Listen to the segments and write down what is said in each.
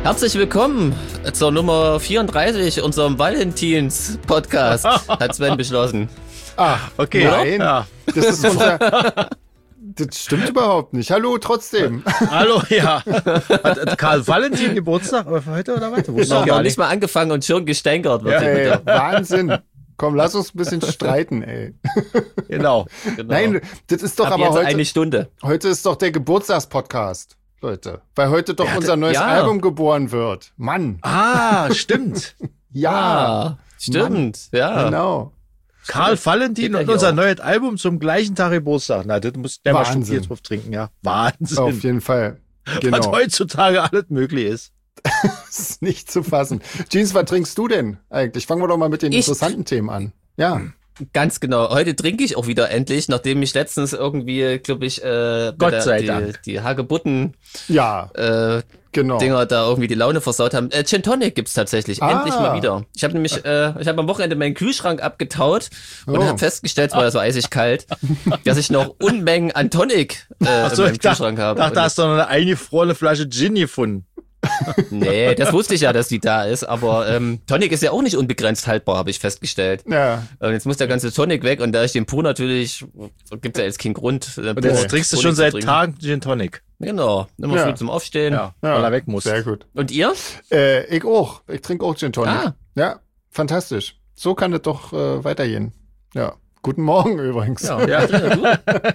Herzlich willkommen zur Nummer 34, unserem Valentins-Podcast, hat Sven beschlossen. Okay. Nein, Ja. das ist unser... Das stimmt überhaupt nicht. Hallo, trotzdem. Hallo, ja. Hat Karl Valentin Geburtstag heute oder was? Wusste ich Noch gar nicht mal angefangen und schon gestänkert wird. Ey, Wahnsinn. Komm, lass uns ein bisschen streiten, ey. Genau. Nein, das ist doch Ab aber jetzt heute... eine Stunde. Heute ist doch der Geburtstagspodcast, Leute. Weil heute doch unser neues Album geboren wird. Mann. Stimmt. Ja. Stimmt, ja. Genau. Karl Valentin und unser neues Album zum gleichen Tag Geburtstag. Na, das muss der mal Wahnsinn. jetzt drauf trinken, ja. Wahnsinn. Auf jeden Fall. Was Genau. heutzutage alles möglich ist. Das ist nicht zu fassen. Jeans, was trinkst du denn eigentlich? Fangen wir doch mal mit den interessanten Themen an. Ja. Ganz genau. Heute trinke ich auch wieder endlich, nachdem ich letztens irgendwie, glaube ich, Gott sei Dank. die Hagebutten Ja, genau. Dinger da irgendwie die Laune versaut haben. Gin Tonic gibt's tatsächlich. Endlich mal wieder. Ich habe nämlich, ich habe am Wochenende meinen Kühlschrank abgetaut und habe festgestellt, es war ja so eisig kalt, dass ich noch Unmengen an Tonic in meinem Kühlschrank habe. Da hast du noch eine eingefrorene Flasche Gin gefunden. Nee, das wusste ich ja, dass die da ist, aber Tonic ist ja auch nicht unbegrenzt haltbar, habe ich festgestellt. Ja. Und jetzt muss der ganze Tonic weg und da ich den pur natürlich, gibt's ja jetzt keinen Grund. Und jetzt trinkst du schon seit Tagen Gin Tonic. Genau, immer früh zum Aufstehen. Ja, weil er weg muss. Sehr gut. Und ihr? Ich auch. Ich trinke auch Gin Tonic. Ja, fantastisch. So kann das doch weitergehen. Ja. Guten Morgen übrigens. Ja, du?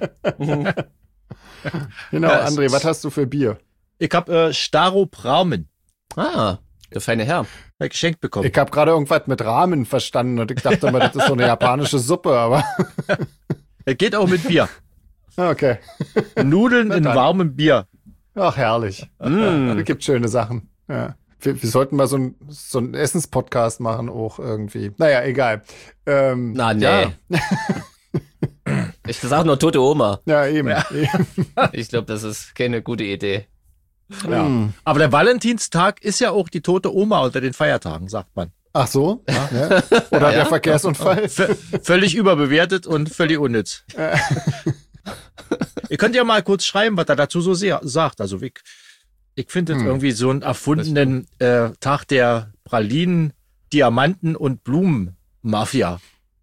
Genau, Ja, André, was hast du für Bier? Ich habe Staropramen Der feine Herr. geschenkt bekommen. Ich habe gerade irgendwas mit Ramen verstanden und ich dachte mal, das ist so eine japanische Suppe, aber Geht auch mit Bier. okay. Nudeln in warmem Bier. Ach, herrlich. Es gibt schöne Sachen. Ja. Wir sollten mal so einen Essenspodcast machen auch irgendwie. Naja, egal. Na, nee. Ja, Ich sag nur tote Oma. ja eben. Ja. Ich glaube, das ist keine gute Idee. Ja. Aber der Valentinstag ist ja auch die tote Oma unter den Feiertagen, sagt man. Ach so? Ja. Oder der Verkehrsunfall? Völlig überbewertet und völlig unnütz. Ihr könnt ja mal kurz schreiben, was er dazu so sagt. Also ich finde das irgendwie so einen erfundenen Tag der Pralinen, Diamanten und Blumen-Mafia.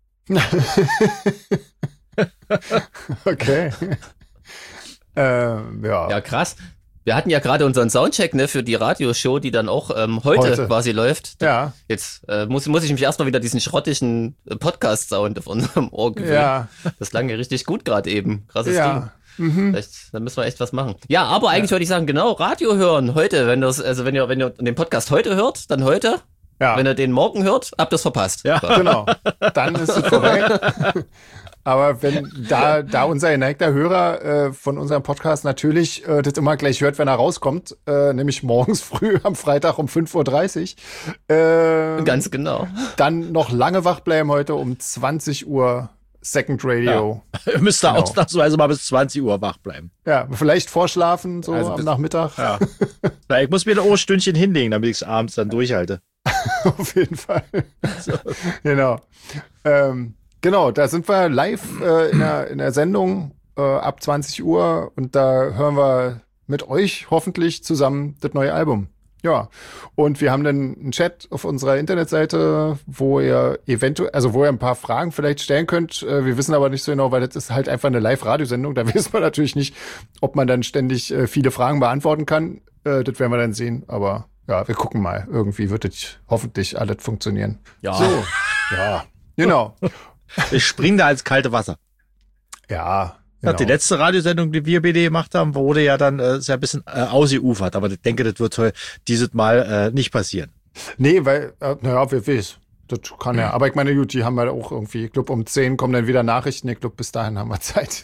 Okay. Ja. Ja, krass. Wir hatten ja gerade unseren Soundcheck, ne, für die Radioshow, die dann auch heute quasi läuft. Ja. Jetzt muss ich mich erstmal wieder diesen schrottigen Podcast-Sound auf unserem Ohr gewöhnen. Ja. Das klang ja richtig gut gerade eben. Krasses Ja. Ding. Da müssen wir echt was machen. Ja, aber eigentlich wollte ich sagen, genau, Radio hören heute. Wenn ihr den Podcast heute hört, dann heute. Ja. Wenn ihr den morgen hört, habt ihr es verpasst. Ja. Genau. Dann ist es vorbei. Aber wenn da unser geneigter Hörer von unserem Podcast natürlich das immer gleich hört, wenn er rauskommt, nämlich morgens früh am Freitag um 5:30 Uhr, Ganz genau. dann noch lange wach bleiben heute um 20 Uhr Second Radio. Ihr müsst da ausnahmsweise mal bis 20 Uhr wach bleiben. Ja, vielleicht vorschlafen, so Also am Nachmittag. Ja. Ich muss mir ein Ohrstündchen hinlegen, damit ich es abends dann durchhalte. Auf jeden Fall. Genau. Genau, da sind wir live in der Sendung ab 20 Uhr und da hören wir mit euch hoffentlich zusammen das neue Album. Ja, und wir haben dann einen Chat auf unserer Internetseite, wo ihr ein paar Fragen vielleicht stellen könnt. Wir wissen aber nicht so genau, weil das ist halt einfach eine Live-Radiosendung. Da wissen wir natürlich nicht, ob man dann ständig viele Fragen beantworten kann. Das werden wir dann sehen, aber ja, wir gucken mal. Irgendwie wird das hoffentlich alles funktionieren. Ja. So, ja, genau. Ich spring da ins kalte Wasser. Ja, Ja, die letzte Radiosendung, die wir BD gemacht haben, wurde ja dann sehr ein bisschen ausgeufert. Aber ich denke, das wird dieses Mal nicht passieren. Nee, weil, naja, wer weiß. Das kann ja. Aber ich meine, gut, die haben halt auch irgendwie, ich glaube, um 10 kommen dann wieder Nachrichten. Ich glaube, bis dahin haben wir Zeit.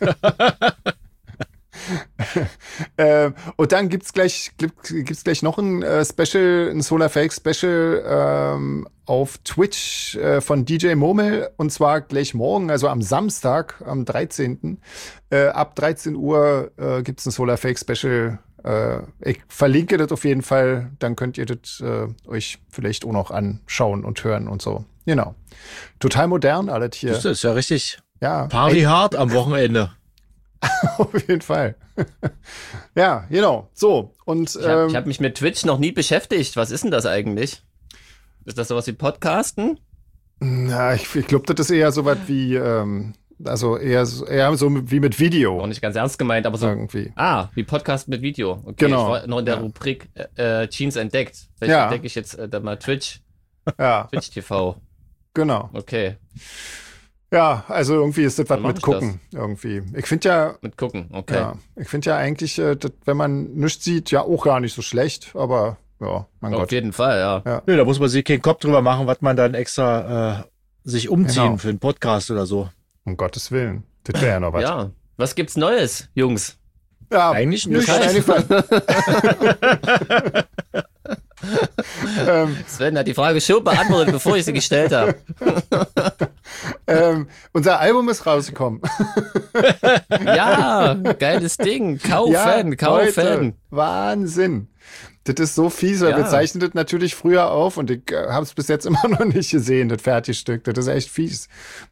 Und dann gibt's gleich noch ein Special, ein Solar Fake Special auf Twitch von DJ Murmel, und zwar gleich morgen, also am Samstag, am 13. Ab 13 Uhr gibt's ein Solar Fake Special. Ich verlinke das auf jeden Fall, dann könnt ihr das euch vielleicht auch noch anschauen und hören und so. Genau. Total modern alles hier. Das ist ja richtig Ja. Party hard am Wochenende. Auf jeden Fall. Ja, genau. So, und Ich hab mich mit Twitch noch nie beschäftigt. Was ist denn das eigentlich? Ist das sowas wie Podcasten? na, ich glaube, das ist eher so was wie, also eher so wie mit Video. Auch nicht ganz ernst gemeint, aber so. Irgendwie. Wie Podcast mit Video. Okay, Genau. ich war noch in der Rubrik Jeans entdeckt. Vielleicht Ja. entdecke ich jetzt dann mal Twitch Ja, TV. genau. Okay, Ja, also irgendwie ist das was Dann mach mit ich Gucken irgendwie. Ich finde ja, mit gucken. Okay. eigentlich, das, wenn man nichts sieht, ja auch gar nicht so schlecht, aber ja, mein Auf Gott. jeden Fall, ja. Nee, da muss man sich keinen Kopf drüber machen, was man dann extra sich umziehen Genau. für einen Podcast oder so. Um Gottes Willen. Das wäre ja noch was. Ja. Was gibt's Neues, Jungs? Ja, Eigentlich mir ist nicht. schon eingefallen. Sven hat die Frage schon beantwortet, bevor ich sie gestellt habe. Unser Album ist rausgekommen. Ja, geiles Ding. Kauf-Fan. Leute, Wahnsinn. Das ist so fies, weil Ja. wir zeichnen das natürlich früher auf und ich habe es bis jetzt immer noch nicht gesehen, das Fertigstück. Das ist echt fies.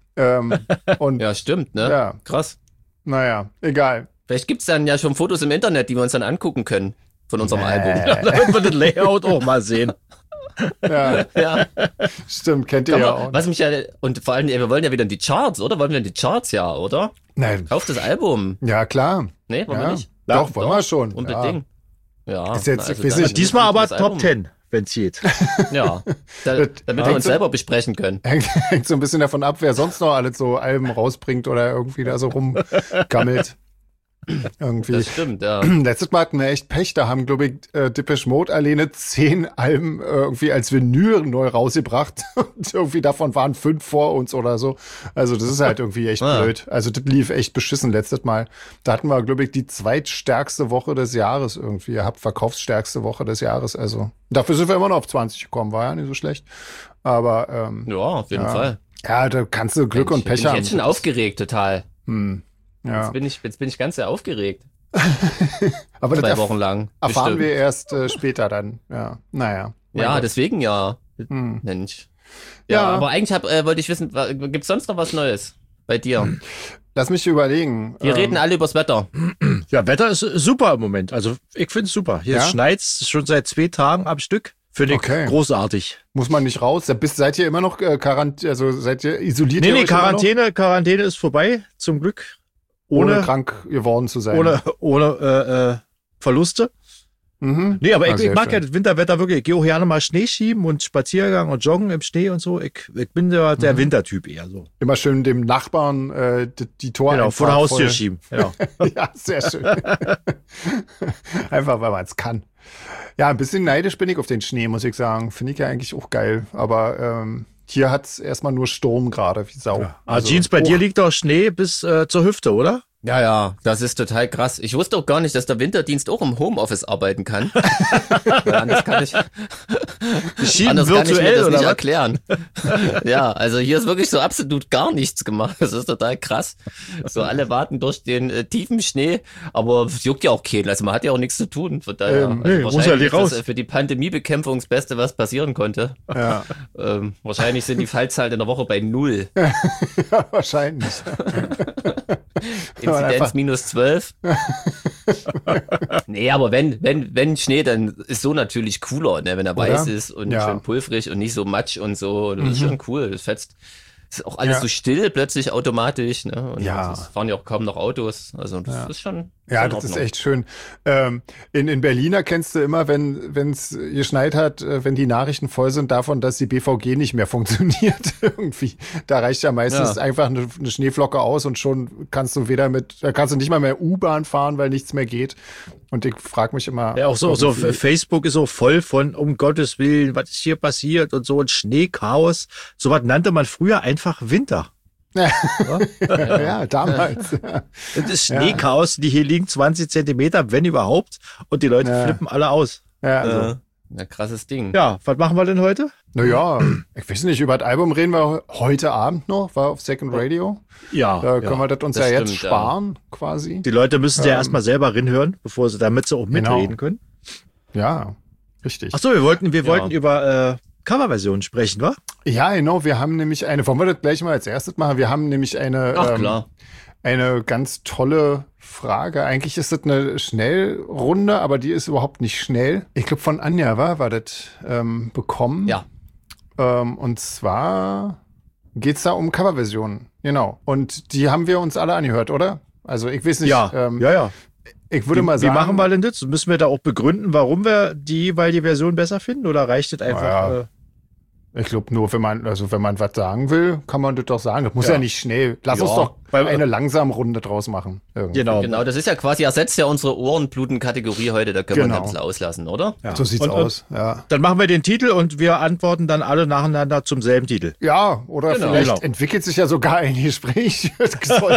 Und Ja, stimmt, ne? Ja. Krass. naja, egal. Vielleicht gibt's dann ja schon Fotos im Internet, die wir uns dann angucken können von unserem Album. Damit wir das Layout auch mal sehen. Ja, Ja. stimmt, kennt ihr ja auch. Was mich ja, und vor allem, wir wollen ja wieder in die Charts, oder? Wollen wir in die Charts, ja, oder? Nein. Kauft das Album. Ja, klar. Nee, wollen Ja. wir nicht? Doch, wollen wir schon. Unbedingt. Ja. Ist jetzt- na, ich weiß dann- nicht, Diesmal aber das Top Album. 10, wenn es geht. Ja. Damit wir hängt uns so- selber besprechen können. Hängt so ein bisschen davon ab, wer sonst noch alles so Alben rausbringt oder irgendwie da so rumgammelt. Irgendwie. Das stimmt, ja. Letztes Mal hatten wir echt Pech, da haben, glaube ich, Depeche Mode alleine 10 Alben irgendwie als Vinyl neu rausgebracht. Und irgendwie davon waren 5 vor uns oder so. Also das ist halt irgendwie echt blöd. Also das lief echt beschissen letztes Mal. Da hatten wir, glaube ich, die zweitstärkste Woche des Jahres irgendwie. Ihr habt verkaufsstärkste Woche des Jahres. Also dafür sind wir immer noch auf 20 gekommen. War ja nicht so schlecht. Aber Ja, auf jeden Ja. Fall. ja, da kannst du Glück und Pech bin ich haben. jetzt schon aufgeregt, total. Ja. Jetzt bin ich ganz sehr aufgeregt. Aber 2 das Wochen lang. erfahren bestimmt. wir erst später dann. Ja, naja. Mein Ja, Gott. deswegen ja. Mensch. Ja. Ja, aber eigentlich wollte ich wissen, gibt's sonst noch was Neues bei dir? Lass mich überlegen. Wir reden alle übers Wetter. Ja, Wetter ist super im Moment. Also ich finde es super. Hier Ja? schneit's schon seit 2 Tagen am Stück. Finde ich Okay. großartig. Muss man nicht raus? Seid ihr immer noch also seid ihr isoliert? ihr Nee, euch immer noch? Quarantäne ist vorbei, zum Glück. Ohne krank geworden zu sein. Ohne Verluste. Mhm. Nee, aber Ah, ich sehr mag ja schön. das Winterwetter wirklich. Ich gehe auch gerne mal Schnee schieben und Spaziergang und Joggen im Schnee und so. Ich bin ja der Wintertyp eher so. Immer schön dem Nachbarn die Tore Genau, vor der einfach Haustür voll- schieben. Genau. Ja, sehr schön. Einfach, weil man es kann. Ja, ein bisschen neidisch bin ich auf den Schnee, muss ich sagen. Finde ich ja eigentlich auch geil. Aber hier hat es erstmal nur Sturm gerade, wie Sau. Jeans, bei dir liegt doch Schnee bis zur Hüfte, oder? Ja, das ist total krass. Ich wusste auch gar nicht, dass der Winterdienst auch im Homeoffice arbeiten kann. Weil anders kann ich Schieben mir das virtuell nicht oder was? erklären. Ja, also hier ist wirklich so absolut gar nichts gemacht. Das ist total krass. So alle warten durch den tiefen Schnee, aber es juckt ja auch keinen. Also man hat ja auch nichts zu tun. Von daher, nee, muss ja wahrscheinlich nicht ist raus. das für die Pandemiebekämpfung das Beste, was passieren konnte. Ja, Wahrscheinlich sind die Fallzahlen in der Woche bei 0. ja wahrscheinlich. Inzidenz einfach- minus 12. Nee, aber wenn Schnee, dann ist so natürlich cooler, ne? Wenn er weiß ist und Ja. schön pulverig und nicht so matsch und so. Das ist schon cool. Das fetzt. Ist auch alles Ja. so still plötzlich automatisch, ne? Und Ja. es fahren ja auch kaum noch Autos. Also das ist schon. Ja, in das ist Ordnung. echt schön. In Berlin erkennst du immer, wenn es geschneit hat, wenn die Nachrichten voll sind davon, dass die BVG nicht mehr funktioniert irgendwie. Da reicht ja meistens einfach eine Schneeflocke aus und schon kannst du kannst du nicht mal mehr U-Bahn fahren, weil nichts mehr geht. Und ich frage mich immer. Ja, auch so irgendwie- Facebook ist so voll von, um Gottes Willen, was ist hier passiert und so ein Schneechaos. So was nannte man früher einfach Winter. Ja, damals. Das ist Schneechaos, die hier liegen 20 Zentimeter, wenn überhaupt. Und die Leute flippen alle aus. Ja, also. Ja, krasses Ding. Ja, was machen wir denn heute? Naja, ich weiß nicht, über das Album reden wir heute Abend noch, war auf Second Radio. Ja, Da können wir das uns das ja jetzt stimmt, sparen, quasi. die Leute müssen ja erstmal selber rinhören, damit sie auch mitreden können. Ja, richtig. Ach so, wir wollten über Coverversionen sprechen, wa? Ja, genau. Wir haben nämlich wollen wir das gleich mal als erstes machen? Wir haben nämlich Ach klar. eine ganz tolle Frage. Eigentlich ist das eine Schnellrunde, aber die ist überhaupt nicht schnell. Ich glaube, von Anja war das bekommen. Ja. Und zwar geht's da um Coverversionen. Genau. Und die haben wir uns alle angehört, oder? Also ich weiß nicht. Ja. Ich würde mal sagen. Wie machen wir denn das? Müssen wir da auch begründen, warum wir die Version besser finden? Oder reicht das einfach? Ja. Ich glaube nur, wenn man was sagen will, kann man das doch sagen. Das muss ja nicht schnell. Lass uns doch eine langsame Runde draus machen. Irgendwie. Genau, das ist ja quasi, ersetzt ja unsere Ohrenbluten-Kategorie heute, da können wir ein bisschen auslassen, oder? Ja. So sieht's aus, ja. Dann machen wir den Titel und wir antworten dann alle nacheinander zum selben Titel. Ja, oder vielleicht entwickelt sich ja sogar ein Gespräch. Das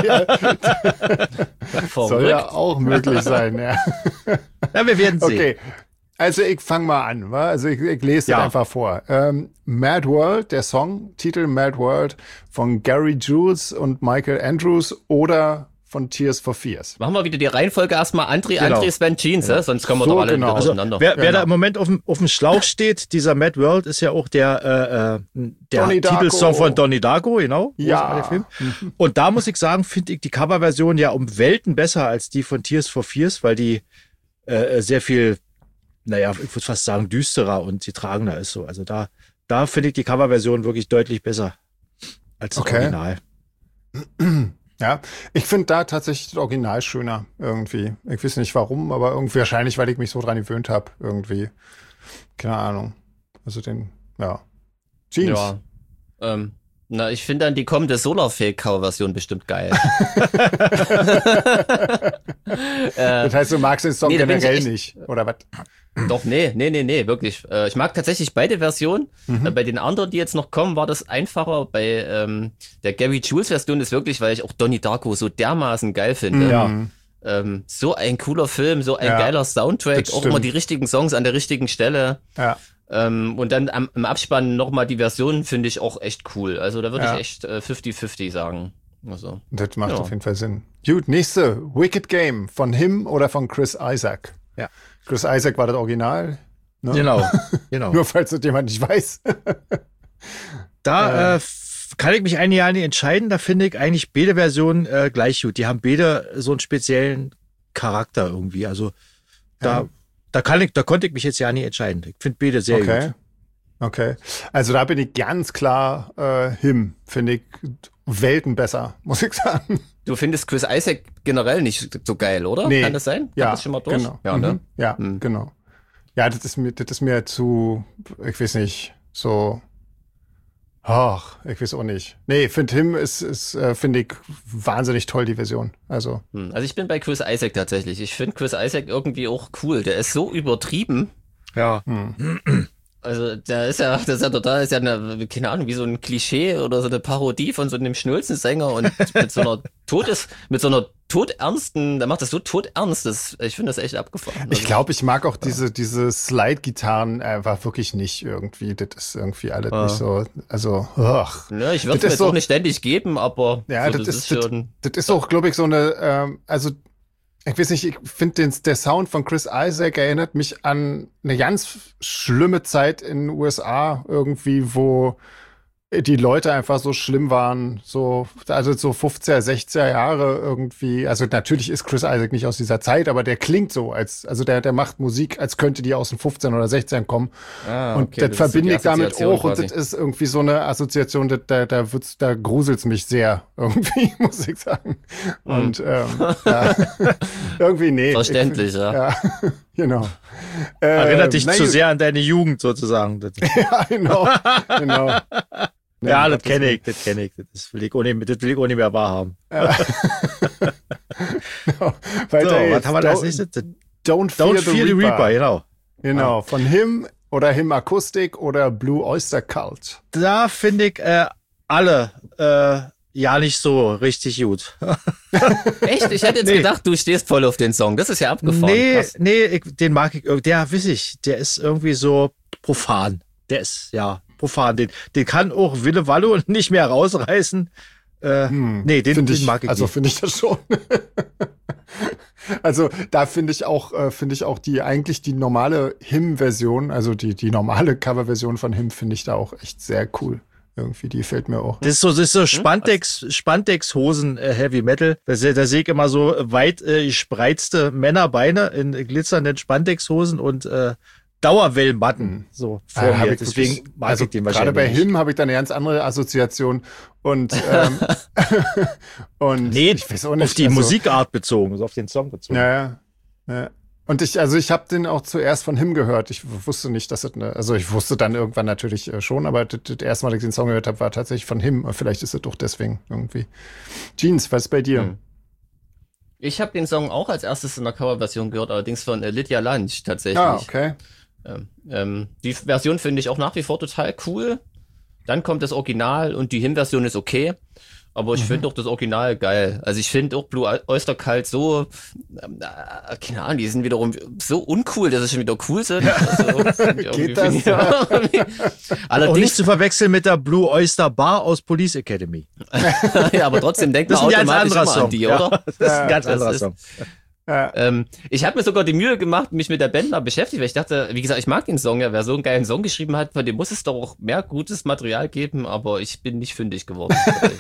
soll ja auch möglich sein, ja. Ja, wir werden sehen. Okay. Also ich fange mal an, wa? Also ich lese das einfach vor. Mad World, der Songtitel Mad World von Gary Jules und Michael Andrews oder von Tears for Fears. Machen wir wieder die Reihenfolge erstmal. André, Sven, Jeans, sonst kommen wir doch alle wieder durcheinander. Also, wer da im Moment auf dem Schlauch steht, dieser Mad World ist ja auch der Titelsong von Donnie Darko, genau. Ja. Der Film. Und da muss ich sagen, finde ich die Coverversion ja um Welten besser als die von Tears for Fears, weil die sehr viel, naja, ich würde fast sagen, düsterer und sie tragender ist so. Also da finde ich die Coverversion wirklich deutlich besser als das Original. Ja, ich finde da tatsächlich das Original schöner irgendwie. Ich weiß nicht warum, aber irgendwie wahrscheinlich, weil ich mich so dran gewöhnt habe irgendwie. Keine Ahnung. Also Jeans. Ja. Ich finde dann die kommende Solarfake-Cover-Version bestimmt geil. Das heißt, du magst den Song generell nicht, oder was? Doch, nee, wirklich. Ich mag tatsächlich beide Versionen. Bei den anderen, die jetzt noch kommen, war das einfacher. Bei der Gary Jules Version ist wirklich, weil ich auch Donnie Darko so dermaßen geil finde. Ja. So ein cooler Film, so ein geiler Soundtrack, auch immer die richtigen Songs an der richtigen Stelle. Ja. Und dann im Abspann nochmal die Version finde ich auch echt cool. Also da würde ich echt 50-50 sagen. Also, das macht auf jeden Fall Sinn. Gut, nächste. Wicked Game. Von Him oder von Chris Isaak? Ja. Chris Isaak war das Original. Ne? Genau. Nur falls das jemand nicht weiß. Da kann ich mich ein Jahr nicht entscheiden. Da finde ich eigentlich beide Versionen gleich gut. Die haben beide so einen speziellen Charakter irgendwie. Also da konnte ich mich jetzt ja nicht entscheiden. Ich finde beide sehr gut. Okay. Also da bin ich ganz klar Him. Finde ich Welten besser, muss ich sagen. Du findest Chris Isaak generell nicht so geil, oder? Nee. Kann das sein? Ja, das schon mal durch? Genau. Ja, ne? Ja, genau. Ja, das ist mir zu, ich weiß nicht, so, ich weiß auch nicht. Nee, finde Him finde ich wahnsinnig toll, die Version. Also ich bin bei Chris Isaak tatsächlich. Ich finde Chris Isaak irgendwie auch cool. Der ist so übertrieben. Ja. Also, das ist ja eine, keine Ahnung, wie so ein Klischee oder so eine Parodie von so einem Schnulzensänger und mit so einer todernsten, der macht das so todernst, ich finde das echt abgefahren. Ich glaube, ich mag auch diese Slide-Gitarren einfach wirklich nicht irgendwie. Das ist irgendwie alles nicht so, also, Ja, ich würde es mir so, auch nicht ständig geben, aber ja, so, das ist auch, glaube ich, so eine, also, ich weiß nicht, ich finde der Sound von Chris Isaak erinnert mich an eine ganz schlimme Zeit in den USA irgendwie, wo die Leute einfach so schlimm waren, also so 50er, 60er Jahre irgendwie. Also natürlich ist Chris Isaak nicht aus dieser Zeit, aber der klingt so, also der macht Musik, als könnte die aus den 15 oder 16 kommen. Und das verbinde ich damit auch. Und das ist irgendwie so eine Assoziation, da gruselt's mich sehr irgendwie, muss ich sagen. Und irgendwie nee. Verständlich, ja. Genau. Erinnert dich zu sehr an deine Jugend sozusagen. Ja, genau. Ja, das kenne ich. Das will ich auch nicht mehr wahrhaben. Ja. No. Was haben wir als nächstes? Don't Fear the Reaper, genau. Genau, von Him oder Him Acoustic oder Blue Oyster Cult. Da finde ich alle ja nicht so richtig gut. Echt? Ich hätte jetzt gedacht, du stehst voll auf den Song. Das ist ja abgefahren. Den mag ich. Der ist irgendwie so profan. Der ist, profan. Den kann auch Wille Wallo nicht mehr rausreißen. Den mag ich also nicht. Finde ich das schon. Also da finde ich auch die normale Him-Version, also die normale Cover-Version von Him finde ich da auch echt sehr cool. Irgendwie, die fällt mir auch. Das ist so Spandex-Hosen Heavy Metal. Da sehe ich immer so weit gespreizte Männerbeine in glitzernden Spandex-Hosen und Dauerwellmatten so vor mir. Deswegen mag ich den wahrscheinlich. Gerade bei Him habe ich da eine ganz andere Assoziation und und nee, ich weiß auch nicht, auf die Musikart bezogen, also auf den Song bezogen. Ja. Und ich habe den auch zuerst von Him gehört. Ich wusste nicht, dass also ich wusste dann irgendwann natürlich schon, aber das erste Mal, dass ich den Song gehört habe, war tatsächlich von Him. Vielleicht ist es doch deswegen irgendwie. Jeans, was ist bei dir? Ich habe den Song auch als erstes in der Coverversion gehört, allerdings von Lydia Lunch tatsächlich. Ah, okay. Die Version finde ich auch nach wie vor total cool. Dann kommt das Original und die Him-Version ist okay. Aber ich finde auch das Original geil. Also ich finde auch Blue Oyster Cult so, keine Ahnung, die sind wiederum so uncool, dass sie schon wieder cool sind. Also, geht das? Allerdings auch nicht zu verwechseln mit der Blue Oyster Bar aus Police Academy. Ja, aber trotzdem denkt man automatisch immer an die, oder? Das ist ein ganz anderer Song. Ja. Ich habe mir sogar die Mühe gemacht, mich mit der Band mal beschäftigt, weil ich dachte, wie gesagt, ich mag den Song ja, wer so einen geilen Song geschrieben hat, von dem muss es doch auch mehr gutes Material geben, aber ich bin nicht fündig geworden.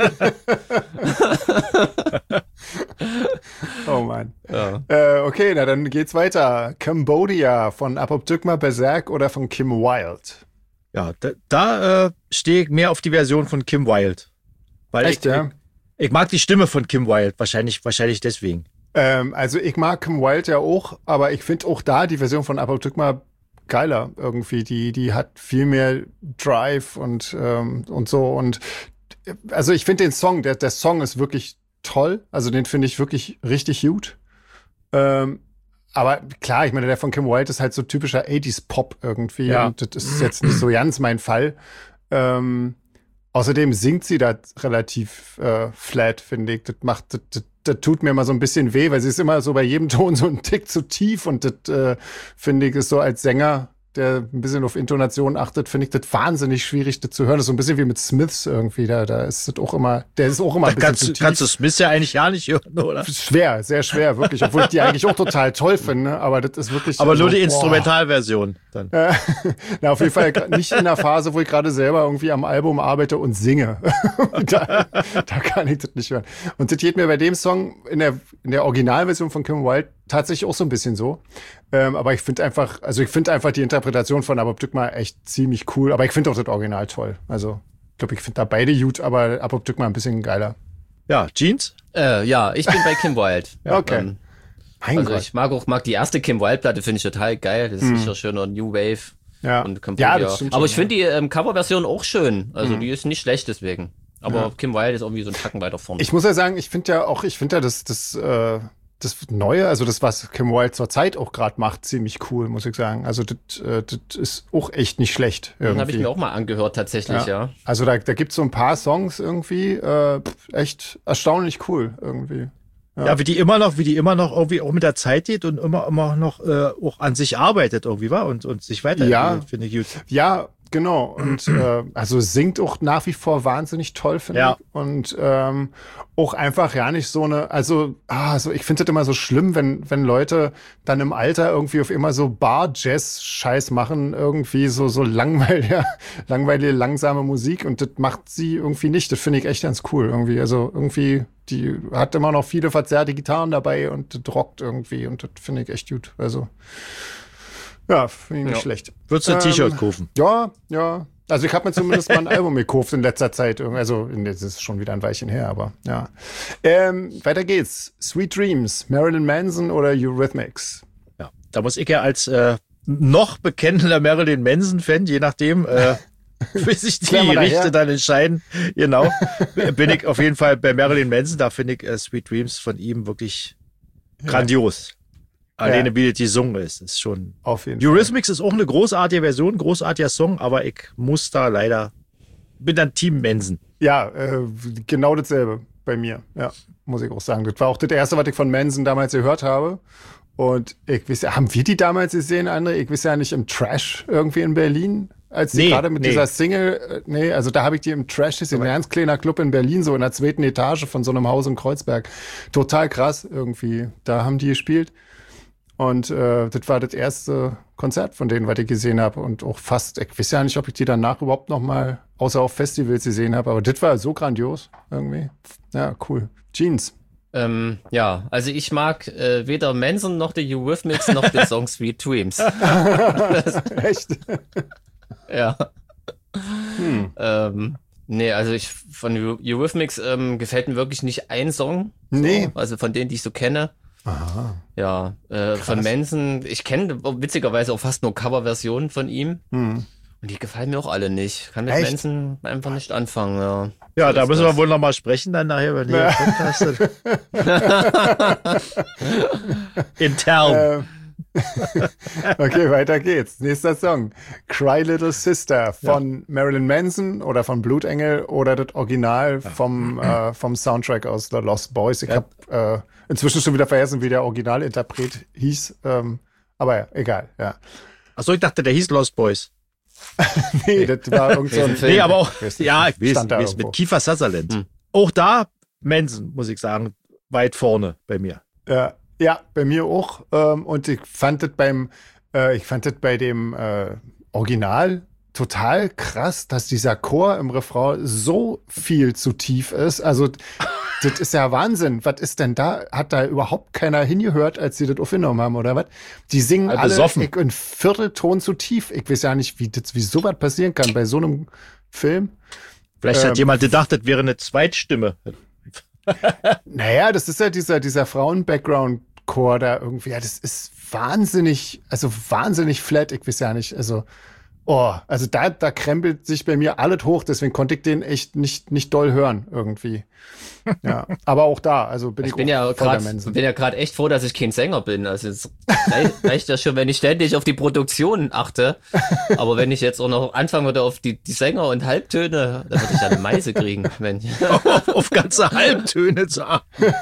Oh Mann. Ja. Okay, na dann geht's weiter. Cambodia von Apoptygma Berserk oder von Kim Wilde? Ja, da stehe ich mehr auf die Version von Kim Wilde. Weil Echt, ja? Ich mag die Stimme von Kim Wilde, wahrscheinlich deswegen. Also ich mag Kim Wilde ja auch, aber ich finde auch da die Version von Apoptygma geiler irgendwie. Die hat viel mehr Drive und so. Und also ich finde den Song, der Song ist wirklich toll. Also den finde ich wirklich richtig gut. Aber klar, ich meine, der von Kim Wilde ist halt so typischer 80s-Pop irgendwie. Ja. Und das ist jetzt nicht so ganz mein Fall. Außerdem singt sie da relativ flat, finde ich. Das tut mir mal so ein bisschen weh, weil sie ist immer so bei jedem Ton so ein Tick zu tief. Und das, finde ich, ist so als Sänger, der ein bisschen auf Intonation achtet, finde ich das wahnsinnig schwierig, das zu hören. Das ist so ein bisschen wie mit Smiths irgendwie. Da ist das auch immer, der ist auch immer ein bisschen zu tief. Kannst du Smiths ja eigentlich gar nicht hören, oder? Schwer, sehr schwer, wirklich. Obwohl ich die eigentlich auch total toll finde, aber das ist wirklich. Aber nur die Instrumentalversion dann. Na, auf jeden Fall nicht in der Phase, wo ich gerade selber irgendwie am Album arbeite und singe. da kann ich das nicht hören. Und das geht mir bei dem Song in der Originalversion von Kim Wilde tatsächlich auch so ein bisschen so. Aber ich finde einfach die Interpretation von Apoptygma echt ziemlich cool. Aber ich finde auch das Original toll. Also, ich glaube, ich finde da beide gut, aber Apoptygma ein bisschen geiler. Ja, Jeans? Ja, ich bin bei Kim Wilde. Ja, okay. Also ich mag die erste Kim Wilde-Platte, finde ich total geil. Das ist sicher schöner New Wave. Ja, und ja, das stimmt. Aber ich finde die Coverversion auch schön. Also die ist nicht schlecht deswegen. Aber Kim Wilde ist irgendwie so ein Tacken weiter vorne. Ich muss ja sagen, ich finde ja das Neue, also das, was Kim Wilde zur Zeit auch gerade macht, ziemlich cool, muss ich sagen. Also das ist auch echt nicht schlecht. Den habe ich mir auch mal angehört, tatsächlich, ja. Also da gibt's so ein paar Songs irgendwie, echt erstaunlich cool irgendwie. Ja, wie die immer noch irgendwie auch mit der Zeit geht und immer noch auch an sich arbeitet irgendwie, wa? Und sich weiterentwickelt, finde ich gut. Ja, genau. Und also singt auch nach wie vor wahnsinnig toll, finde ich. Und auch einfach ja nicht so eine, also ich finde das immer so schlimm, wenn Leute dann im Alter irgendwie auf immer so Bar-Jazz-Scheiß machen, irgendwie so langweilige, langsame Musik, und das macht sie irgendwie nicht. Das finde ich echt ganz cool irgendwie. Also irgendwie, die hat immer noch viele verzerrte Gitarren dabei und das rockt irgendwie, und das finde ich echt gut. Also ja, finde ich nicht schlecht. Würdest du ein T-Shirt kaufen? Ja. Also ich habe mir zumindest mal ein Album gekauft in letzter Zeit. Also das ist schon wieder ein Weilchen her, aber ja. Weiter geht's. Sweet Dreams, Marilyn Manson oder Eurythmics? Ja, da muss ich ja als noch bekennender Marilyn Manson-Fan, je nachdem, wie sich die Gerichte dann entscheiden, genau, bin ich auf jeden Fall bei Marilyn Manson. Da finde ich Sweet Dreams von ihm wirklich grandios. Alleine wie das gesungen ist schon. Auf jeden Eurythmics ist auch eine großartige Version, großartiger Song, aber ich muss da leider, bin dann Team Manson. Ja, genau dasselbe bei mir, ja, muss ich auch sagen. Das war auch das erste, was ich von Manson damals gehört habe. Und ich weiß ja, haben wir die damals gesehen, André? Ich weiß ja nicht, im Trash irgendwie in Berlin, als die gerade mit dieser Single, also da habe ich die im Trash gesehen, ein ganz kleiner Club in Berlin, so in der 2. Etage von so einem Haus in Kreuzberg. Total krass irgendwie, da haben die gespielt. Und das war das erste Konzert von denen, was ich gesehen habe. Und auch fast, ich weiß ja nicht, ob ich die danach überhaupt noch mal, außer auf Festivals gesehen habe. Aber das war so grandios irgendwie. Ja, cool. Jeans. Ja, also ich mag weder Manson noch die Eurythmics noch den Song Sweet Dreams. Echt? Ja. Nee, also von Eurythmics gefällt mir wirklich nicht ein Song. So, Nee. also von denen, die ich so kenne. Aha. Ja, von Manson, ich kenne witzigerweise auch fast nur Coverversionen von ihm. Und die gefallen mir auch alle nicht. Kann mit Echt? Manson einfach nicht anfangen, ja. Ja, So da ist müssen das. wir wohl noch mal sprechen dann nachher, wenn ihr Podcast intern. Okay, weiter geht's. Nächster Song. Cry Little Sister von Marilyn Manson oder von Blutengel oder das Original vom Soundtrack aus The Lost Boys. Ich habe inzwischen schon wieder vergessen, wie der Originalinterpret hieß. Aber ja, egal, ja. Achso, ich dachte, der hieß Lost Boys. Nee, das war irgend so ein Nee, aber auch, Weiß nicht. ja, ich Stand da weiß irgendwo. mit Kiefer Sutherland. Auch da, Manson, muss ich sagen, weit vorne bei mir. Ja, bei mir auch. Und ich fand das bei dem Original total krass, dass dieser Chor im Refrain so viel zu tief ist. Also, das ist ja Wahnsinn. Was ist denn da? Hat da überhaupt keiner hingehört, als sie das aufgenommen haben, oder was? Die singen alle besoffen. in Viertelton zu tief. Ich weiß ja nicht, wie sowas passieren kann bei so einem Film. Vielleicht hat jemand gedacht, das wäre eine Zweitstimme. Naja, das ist ja dieser Frauen-Background-Chor da irgendwie. Ja, das ist wahnsinnig flat. Ich weiß ja nicht, also da krempelt sich bei mir alles hoch, deswegen konnte ich den echt nicht doll hören irgendwie. Ja, aber auch da, also bin ich bin ja auch voll der gerade Manson. echt froh, dass ich kein Sänger bin. Also es reicht ja schon, wenn ich ständig auf die Produktion achte. Aber wenn ich jetzt auch noch anfangen würde auf die Sänger und Halbtöne, dann würde ich eine Meise kriegen. auf ganze Halbtöne zu achten.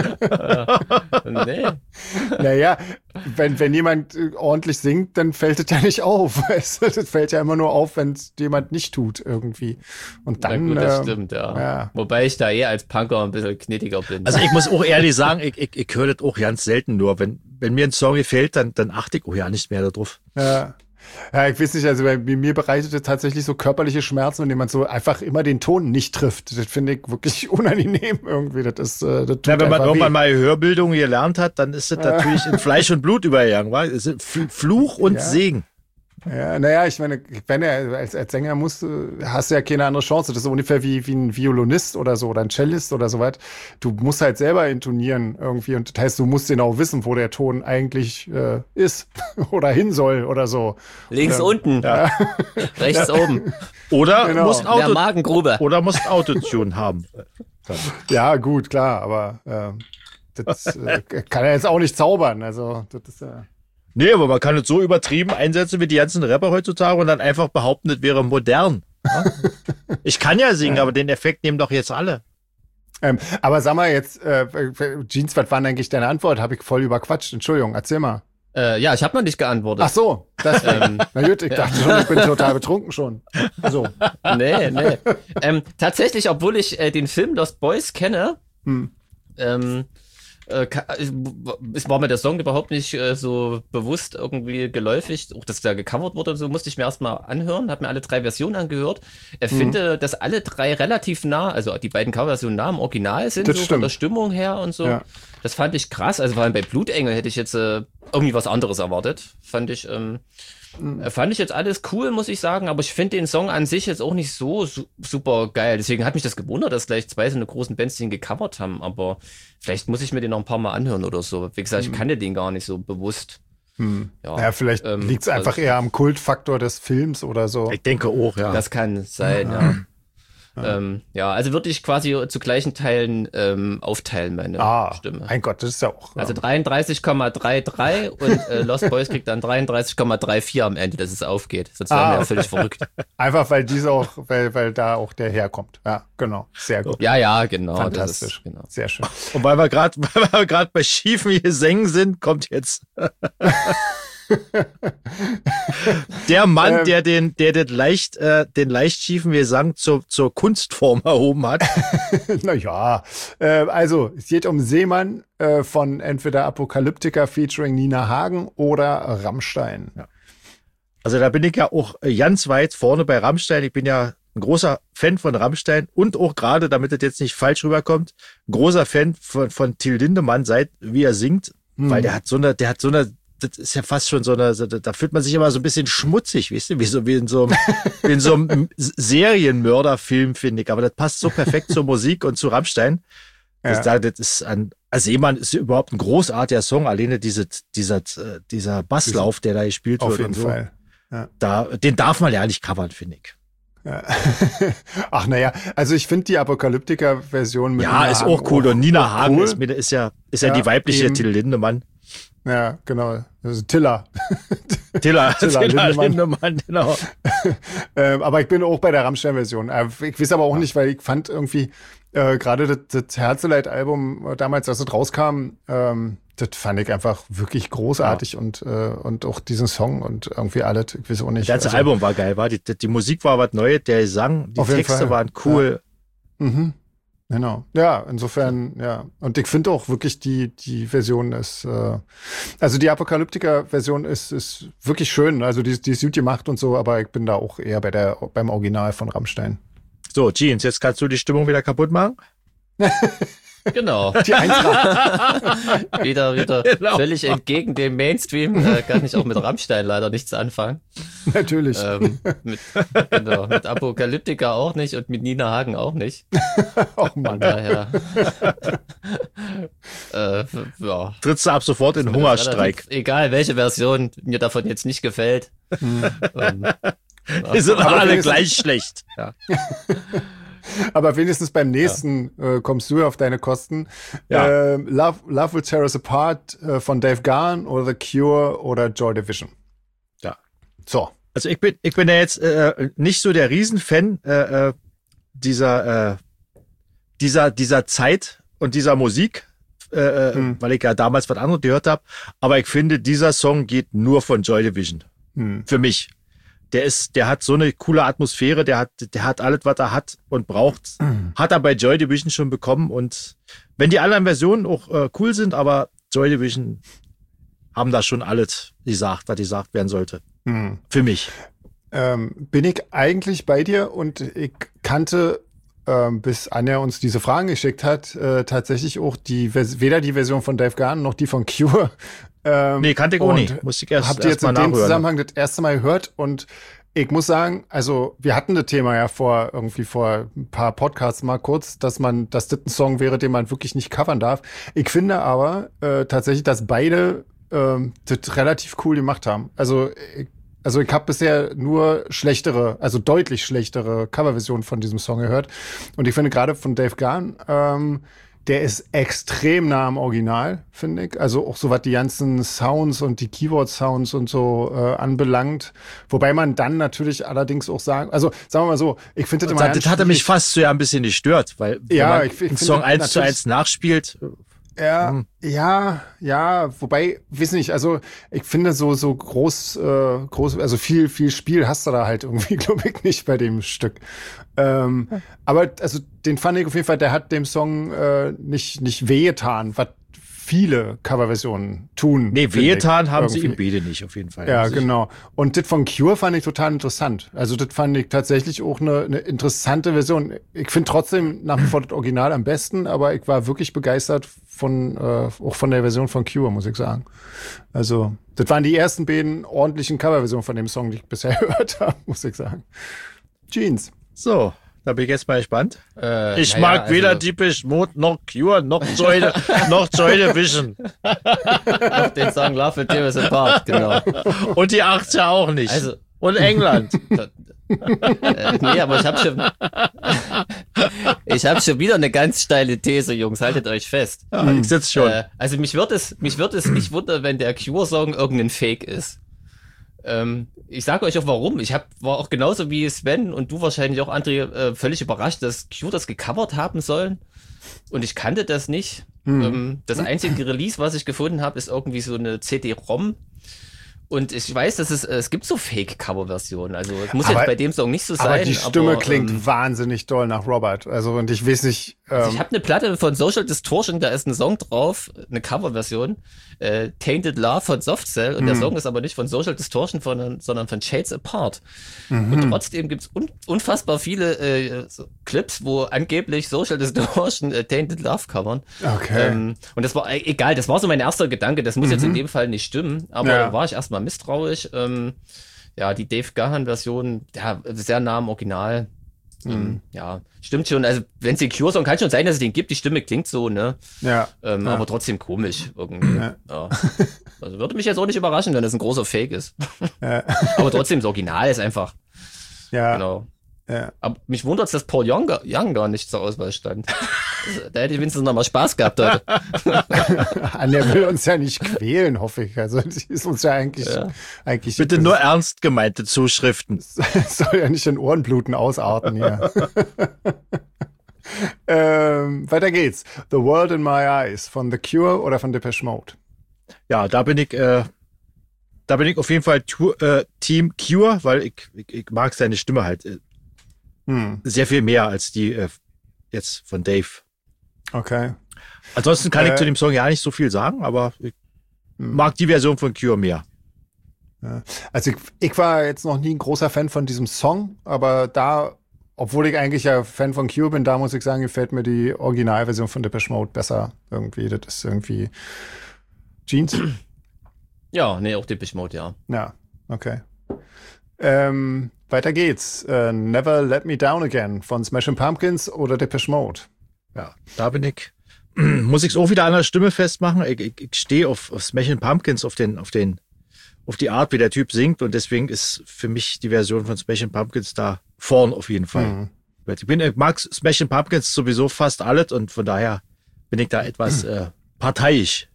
Nee. Naja, wenn jemand ordentlich singt, dann fällt es ja nicht auf. Das fällt ja immer nur auf, wenn es jemand nicht tut irgendwie. Und Na dann. gut, das stimmt, ja. ja. Wobei ich da als Punker ein bisschen knetiger bin. Also ich muss auch ehrlich sagen, ich höre das auch ganz selten nur. Wenn mir ein Song gefällt, dann achte ich auch ja nicht mehr darauf. Ja, ich weiß nicht, also bei mir bereitet es tatsächlich so körperliche Schmerzen, wenn jemand so einfach immer den Ton nicht trifft. Das finde ich wirklich unangenehm irgendwie. Das tut Ja, wenn man einfach irgendwann weh. mal Hörbildung gelernt hat, dann ist das natürlich in Fleisch und Blut übergegangen. Wa? Es ist Fluch und Ja. Segen. Ja, naja, ich meine, wenn er als Sänger hast du ja keine andere Chance. Das ist so ungefähr wie ein Violinist oder so oder ein Cellist oder so was. Du musst halt selber intonieren irgendwie und das heißt, du musst genau wissen, wo der Ton eigentlich ist oder hin soll oder so. Links unten, rechts oben. Oder Genau. musst Der Magengrube. musst Autotune haben. Ja, gut, klar, aber das kann er jetzt auch nicht zaubern. Also, das ist ja. Nee, aber man kann es so übertrieben einsetzen wie die ganzen Rapper heutzutage und dann einfach behaupten, das wäre modern. Ja? Ich kann ja singen, aber den Effekt nehmen doch jetzt alle. Aber sag mal jetzt, Jeans, was war denn eigentlich deine Antwort? Habe ich voll überquatscht. Entschuldigung, erzähl mal. Ja, ich habe noch nicht geantwortet. Ach so, na gut, ich dachte schon, ich bin total betrunken schon. So. Nee. Tatsächlich, obwohl ich den Film Lost Boys kenne, es war mir der Song überhaupt nicht so bewusst irgendwie geläufig, auch dass der gecovert wurde und so, musste ich mir erstmal anhören, habe mir alle 3 Versionen angehört. Finde, dass alle 3 relativ nah, also die beiden Coverversionen nah am Original sind, Das so stimmt. von der Stimmung her und so. Ja. Das fand ich krass, also vor allem bei Blutengel hätte ich jetzt irgendwie was anderes erwartet. Fand ich jetzt alles cool, muss ich sagen, aber ich finde den Song an sich jetzt auch nicht so super geil. Deswegen hat mich das gewundert, dass gleich 2 so eine großen Bands den gecovert haben, aber vielleicht muss ich mir den noch ein paar Mal anhören oder so. Wie gesagt, ich kannte den gar nicht so bewusst. Ja, vielleicht liegt es einfach also- eher am Kultfaktor des Films oder so. Ich denke auch, ja. Das kann sein, ja. Also würde ich quasi zu gleichen Teilen aufteilen, meine Stimme. Mein Gott, das ist ja auch. Also 33,33 und Lost Boys kriegt dann 33,34 am Ende, dass es aufgeht. Sonst wären wir ja völlig verrückt. Einfach weil da auch der herkommt. Ja, genau. Sehr gut. Ja, genau. Fantastisch. Das ist, genau. Sehr schön. Und weil wir gerade bei schiefen Gesängen sind, kommt jetzt Der Mann, der den leicht schiefen Gesang zur Kunstform erhoben hat. Naja, also es geht um Seemann von entweder Apokalyptica featuring Nina Hagen oder Rammstein. Ja. Also da bin ich ja auch ganz weit vorne bei Rammstein. Ich bin ja ein großer Fan von Rammstein und auch gerade, damit das jetzt nicht falsch rüberkommt, ein großer Fan von Till Lindemann, seit wie er singt, weil der hat so eine, das ist ja fast schon so eine, da fühlt man sich immer so ein bisschen schmutzig, weißt du, wie in so einem Serienmörderfilm, finde ich. Aber das passt so perfekt zur Musik und zu Rammstein. Ja. Das ist Seemann ist überhaupt ein großartiger Song. Alleine dieser Basslauf, der da gespielt wird. Auf jeden und so. Fall. Ja. Den darf man ja nicht covern, finde ich. Ja. Ach naja, also ich finde die Apokalyptika-Version mit Nina ist Hagen auch cool. Und Nina Hagen cool. ist ja die weibliche Till Lindemann. Ja, genau. Also Tiller Lindemann, genau. Aber ich bin auch bei der Rammstein-Version. Ich weiß aber auch nicht, weil ich fand irgendwie gerade das Herzeleid-Album damals, als es rauskam, das fand ich einfach wirklich großartig und auch diesen Song und irgendwie alles, ich weiß auch nicht. Das ganze Album war geil, war die Musik war was Neues, der Gesang, die Texte waren cool. Ja. Mhm. Genau. Ja, insofern, ja. Und ich finde auch wirklich die Version ist, also die Apokalyptika-Version ist wirklich schön. Also die ist gut gemacht und so, aber ich bin da auch eher beim Original von Rammstein. So, Jeans, jetzt kannst du die Stimmung wieder kaputt machen? Genau. Die wieder genau. Völlig entgegen dem Mainstream. Kann ich auch mit Rammstein leider nichts anfangen. Natürlich. Mit Apokalyptika auch nicht und mit Nina Hagen auch nicht. Oh Mann. Daher. Ja. Trittst du ab sofort in Hungerstreik. Egal, welche Version mir davon jetzt nicht gefällt. Die sind alle gleich schlecht. Ja. Aber wenigstens beim nächsten kommst du auf deine Kosten. Ja. Love Will Tear Us Apart von Dave Gahan oder The Cure oder Joy Division. Ja. So. Also ich bin ja jetzt nicht so der Riesenfan dieser Zeit und dieser Musik, weil ich ja damals was anderes gehört habe. Aber ich finde, dieser Song geht nur von Joy Division. Für mich. Der hat so eine coole Atmosphäre, der hat alles, was er hat und braucht. Hat er bei Joy Division schon bekommen. Und wenn die anderen Versionen auch cool sind, aber Joy Division haben da schon alles gesagt, was gesagt werden sollte. Für mich. Bin ich eigentlich bei dir und ich kannte, bis Anja uns diese Fragen geschickt hat, tatsächlich auch weder die Version von Dave Gahan noch die von Cure. Nee, kannte ich auch nicht. Musste ich habt ihr jetzt in dem Zusammenhang das erste Mal gehört und ich muss sagen, also wir hatten das Thema ja vor ein paar Podcasts mal kurz, dass das ein Song wäre, den man wirklich nicht covern darf. Ich finde aber tatsächlich, dass beide das relativ cool gemacht haben. Also ich habe bisher nur deutlich schlechtere Coverversionen von diesem Song gehört. Und ich finde gerade von Dave Gahan, der ist extrem nah am Original, finde ich. Also auch so was die ganzen Sounds und die Keyboard-Sounds und so anbelangt. Wobei man dann natürlich allerdings auch sagen wir mal so, ich finde das immer das hatte mich fast so ja ein bisschen gestört, weil wenn man einen Song 1:1 nachspielt. Ja, wobei, weiß nicht, also ich finde so groß, also viel Spiel hast du da halt irgendwie, glaube ich, nicht bei dem Stück. Aber also den fand ich auf jeden Fall, der hat dem Song nicht wehgetan, was viele Coverversionen tun. Nee, wehgetan haben sie ihm beide nicht, auf jeden Fall. Ja, genau. Und das von Cure fand ich total interessant. Also das fand ich tatsächlich auch eine interessante Version. Ich finde trotzdem nach wie vor das Original am besten, aber ich war wirklich begeistert auch von der Version von Cure, muss ich sagen. Also das waren die ersten beiden ordentlichen Coverversionen von dem Song, die ich bisher gehört habe, muss ich sagen. Jeans. So. Da bin ich jetzt mal gespannt. Ich mag weder Deepish Mode noch Cure noch Joy Division. Noch den Song Love Will Tear Us Apart, genau. Und die 80er auch nicht. Also, und England. Nee, aber ich hab schon wieder eine ganz steile These, Jungs. Haltet euch fest. Ja, ich sitze schon. Also mich wird es nicht wundern, wenn der Cure-Song irgendein Fake ist. Ich sage euch auch warum. War auch genauso wie Sven und du wahrscheinlich auch, André, völlig überrascht, dass Cure das gecovert haben sollen. Und ich kannte das nicht. Das einzige Release, was ich gefunden habe, ist irgendwie so eine CD-ROM. Und ich weiß, dass es gibt so Fake-Cover-Versionen. Also es muss jetzt bei dem Song nicht so sein. Aber die Stimme klingt wahnsinnig doll nach Robert. Also und ich weiß nicht. Also ich habe eine Platte von Social Distortion, da ist ein Song drauf, eine Cover-Version, Tainted Love von Soft Cell. Und der Song ist aber nicht von Social Distortion, sondern von Shades Apart. Und trotzdem gibt's unfassbar viele Clips, wo angeblich Social Distortion Tainted Love covern. Okay. Und das war egal, das war so mein erster Gedanke, das muss jetzt in dem Fall nicht stimmen, aber da war ich erstmal misstrauisch. Ja, die Dave Gahan-Version, ja, sehr nah am Original. Ja, stimmt schon. Also, wenn es den Cure-Song kann schon sein, dass es den gibt. Die Stimme klingt so, ne? Ja. Aber trotzdem komisch irgendwie. Ja. Also, würde mich jetzt auch nicht überraschen, wenn das ein großer Fake ist. Aber trotzdem, das Original ist einfach. Ja. Genau. Ja. Aber mich wundert es, dass Paul Young gar nicht zur Auswahl stand. Da hätte ich wenigstens noch mal Spaß gehabt heute. Anja will uns ja nicht quälen, hoffe ich. Also, sie ist uns ja eigentlich. Bitte nur ernst gemeinte Zuschriften. Soll ja nicht in Ohrenbluten ausarten hier. Weiter geht's. The World in My Eyes von The Cure oder von Depeche Mode? Ja, da bin ich auf jeden Fall Team Cure, weil ich mag seine Stimme halt sehr viel mehr als die jetzt von Dave. Okay. Ansonsten kann ich zu dem Song ja nicht so viel sagen, aber ich mag die Version von Cure mehr. Ja. Also ich war jetzt noch nie ein großer Fan von diesem Song, aber da, obwohl ich eigentlich ja Fan von Cure bin, da muss ich sagen, gefällt mir die Originalversion von Depeche Mode besser irgendwie. Das ist irgendwie Jeans. Ja, nee, auch Depeche Mode, ja. Ja, okay. Weiter geht's. Never Let Me Down Again von Smashing Pumpkins oder Depeche Mode? Ja, da bin ich. Muss ich es auch wieder an der Stimme festmachen. Ich stehe auf Smashing Pumpkins, auf die Art, wie der Typ singt, und deswegen ist für mich die Version von Smashing Pumpkins da vorn auf jeden Fall. Ich mag Smashing Pumpkins sowieso fast alles und von daher bin ich da etwas parteiisch.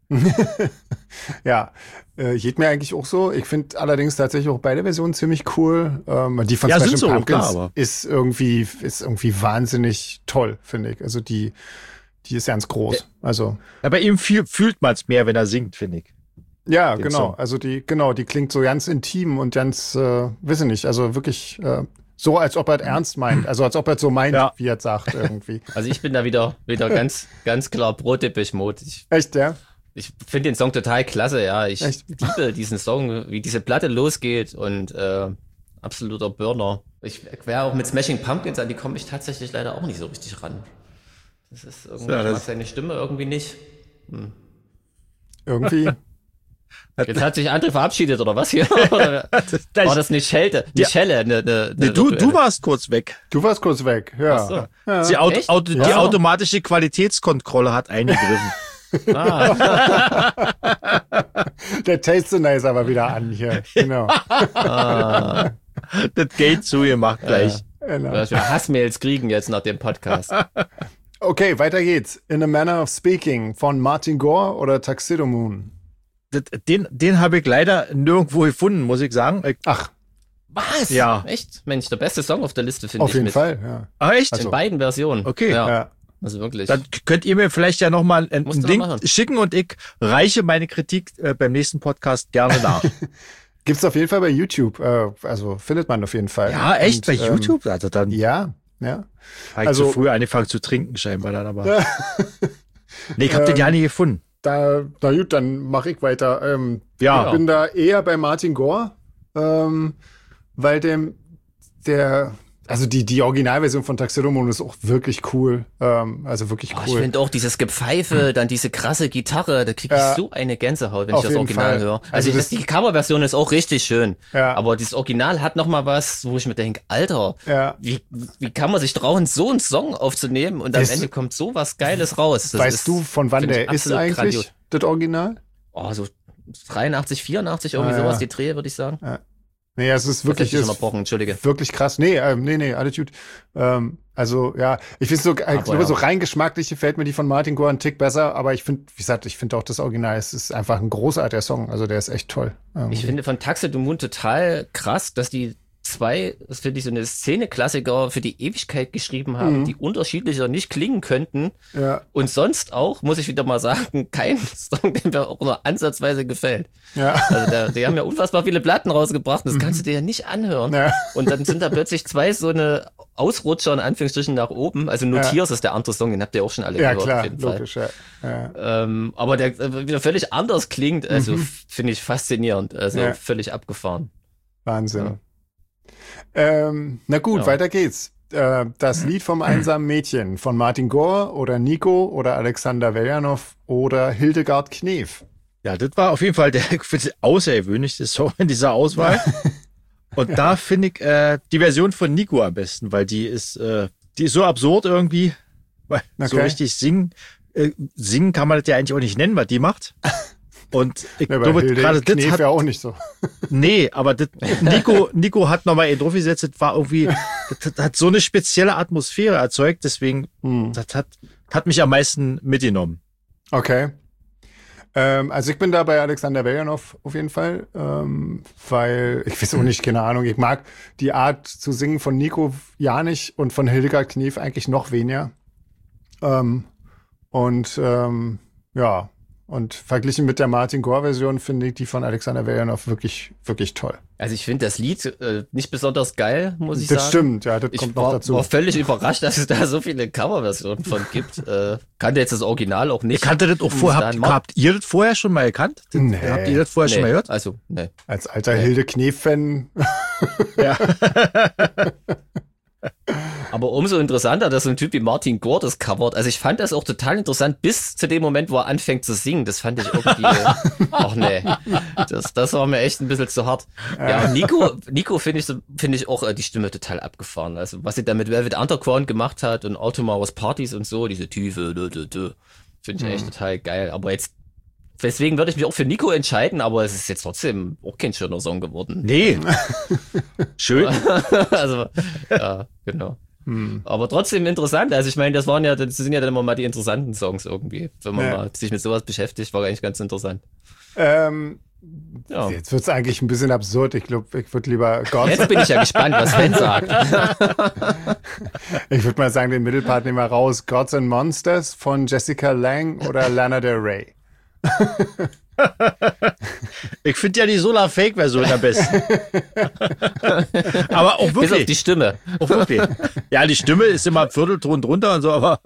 Ja, geht mir eigentlich auch so. Ich finde allerdings tatsächlich auch beide Versionen ziemlich cool. Die von ja, Smashing so, Pumpkins klar, ist irgendwie wahnsinnig toll, finde ich. Also die ist ganz groß. Ja. Also ja, bei ihm fühlt man es mehr, wenn er singt, finde ich. Ja, Den genau. Song. Also die klingt so ganz intim und ganz, weiß ich nicht, also wirklich so, als ob er es ernst meint. Also als ob er es so meint, wie er es sagt irgendwie. Also ich bin da wieder ganz klar pro Depeche Mode. Echt, ja? Ich finde den Song total klasse, ja. Ich Echt? liebe diesen Song, wie diese Platte losgeht und absoluter Burner. Ich wäre auch mit Smashing Pumpkins, an die komme ich tatsächlich leider auch nicht so richtig ran. Das ist irgendwie, ich mag seine Stimme irgendwie nicht. Irgendwie. Jetzt hat sich André verabschiedet, oder was hier? Oder war das eine Schelle? Nee, du warst kurz weg. Du warst kurz weg, ja. Ach so. Ja. Die automatische Qualitätskontrolle hat eingegriffen. Der Tastenizer war wieder an hier. Genau. Das Gate zugemacht gleich. Genau. Dass wir Hassmails kriegen jetzt nach dem Podcast. Okay, weiter geht's. In a Manner of Speaking von Martin Gore oder Tuxedo Moon? Den habe ich leider nirgendwo gefunden, muss ich sagen. Ach. Was? Ja. Echt? Mensch, der beste Song auf der Liste, finde ich. Auf jeden Fall, ja. Ah, echt? In beiden Versionen. Okay. Ja. Also wirklich. Dann könnt ihr mir vielleicht ja nochmal einen Link schicken und ich reiche meine Kritik beim nächsten Podcast gerne nach. Gibt's auf jeden Fall bei YouTube. Also findet man auf jeden Fall. Ja, echt? Und, bei YouTube? Also dann ja. habe ich zu früh angefangen zu trinken scheinbar dann aber. Nee, ich habe den ja nie gefunden. Na gut, dann mache ich weiter. Ich bin da eher bei Martin Gore, weil also die Originalversion von Tuxedo Moon ist auch wirklich cool. Also wirklich cool. Ich finde auch dieses Gepfeife, dann diese krasse Gitarre, da kriege ich so eine Gänsehaut, wenn ich das Original höre. Also die Coverversion ist auch richtig schön. Ja. Aber dieses Original hat noch mal was, wo ich mir denke, Alter, wie kann man sich trauen, so einen Song aufzunehmen und am Ende kommt so was Geiles raus. Weißt du, von wann der ist eigentlich, grandios. Das Original? Oh, so 83, 84, irgendwie sowas, die Dreh, würde ich sagen. Ja. Nee, es ist wirklich, wirklich krass. Nee, alles gut. Also, ja, ich finde so rein geschmacklich gefällt mir die von Martin Gore einen Tick besser, aber ich finde, wie gesagt, auch das Original, es ist einfach ein großartiger Song. Also, der ist echt toll. Ich finde von Tuxedo Moon total krass, dass die zwei, das finde ich, so eine Szene-Klassiker für die Ewigkeit geschrieben haben, die unterschiedlicher nicht klingen könnten. Ja. Und sonst auch, muss ich wieder mal sagen, kein Song, der mir auch nur ansatzweise gefällt. Ja. Also die haben ja unfassbar viele Platten rausgebracht, das kannst du dir ja nicht anhören. Ja. Und dann sind da plötzlich zwei so eine Ausrutscher in Anführungsstrichen nach oben. Also Notiers ist der andere Song, den habt ihr auch schon alle gehört. Klar, auf jeden logisch, Fall. ja. Aber der wieder völlig anders klingt, also finde ich faszinierend, also völlig abgefahren. Wahnsinn. Na gut, weiter geht's. Das Lied vom einsamen Mädchen von Martin Gore oder Nico oder Alexander Veljanov oder Hildegard Knef. Ja, das war auf jeden Fall der außergewöhnlichste Song in dieser Auswahl. Und da finde ich die Version von Nico am besten, weil die ist so absurd irgendwie. Weil so richtig singen kann man das ja eigentlich auch nicht nennen, was die macht. Und ich glaube, gerade das hat ja auch nicht so. Nee, aber das, Nico hat nochmal drauf gesetzt, das war irgendwie, das hat so eine spezielle Atmosphäre erzeugt, deswegen, das hat mich am meisten mitgenommen. Okay. Also ich bin da bei Alexander Veljanov auf jeden Fall, weil ich weiß auch nicht, keine Ahnung, ich mag die Art zu singen von Nico ja nicht und von Hildegard Knef eigentlich noch weniger. Und verglichen mit der Martin Gore-Version finde ich die von Alexander Veljanov wirklich, wirklich toll. Also ich finde das Lied nicht besonders geil, muss ich sagen. Das stimmt, ja, das kommt noch dazu. Ich war völlig überrascht, dass es da so viele Coverversionen von gibt. Kannte jetzt das Original auch nicht. Ich kannte das auch vorher. Habt ihr das vorher schon mal gekannt? Nee. Habt ihr das vorher schon mal gehört? Also, nee. Als alter Hilde Knef-Fan. Ja. Aber umso interessanter, dass so ein Typ wie Martin Gore das covert. Also ich fand das auch total interessant bis zu dem Moment, wo er anfängt zu singen. Das fand ich irgendwie, ach nee, das war mir echt ein bisschen zu hart. Ja, und Nico finde ich auch die Stimme total abgefahren. Also was sie da mit Velvet Underground gemacht hat und All Tomorrow's Parties und so, diese Tiefe, finde ich echt total geil. Aber jetzt, deswegen würde ich mich auch für Nico entscheiden, aber es ist jetzt trotzdem auch kein schöner Song geworden. Nee. Schön. Also, ja, genau. Aber trotzdem interessant. Also ich meine, das sind ja dann immer mal die interessanten Songs irgendwie. Wenn man mal sich mit sowas beschäftigt, war eigentlich ganz interessant. Jetzt wird es eigentlich ein bisschen absurd. Ich glaube, ich würde lieber Gott. Jetzt bin ich ja gespannt, was Sven sagt. Ich würde mal sagen, den Mittelpart nehmen wir raus. Gods and Monsters von Jessica Lange oder Lana Del Rey. Ich finde ja die Solar Fake Version am besten. Aber auch wirklich. Bis auf die Stimme. Auch wirklich. Ja, die Stimme ist immer ein Viertelton drunter und so, aber.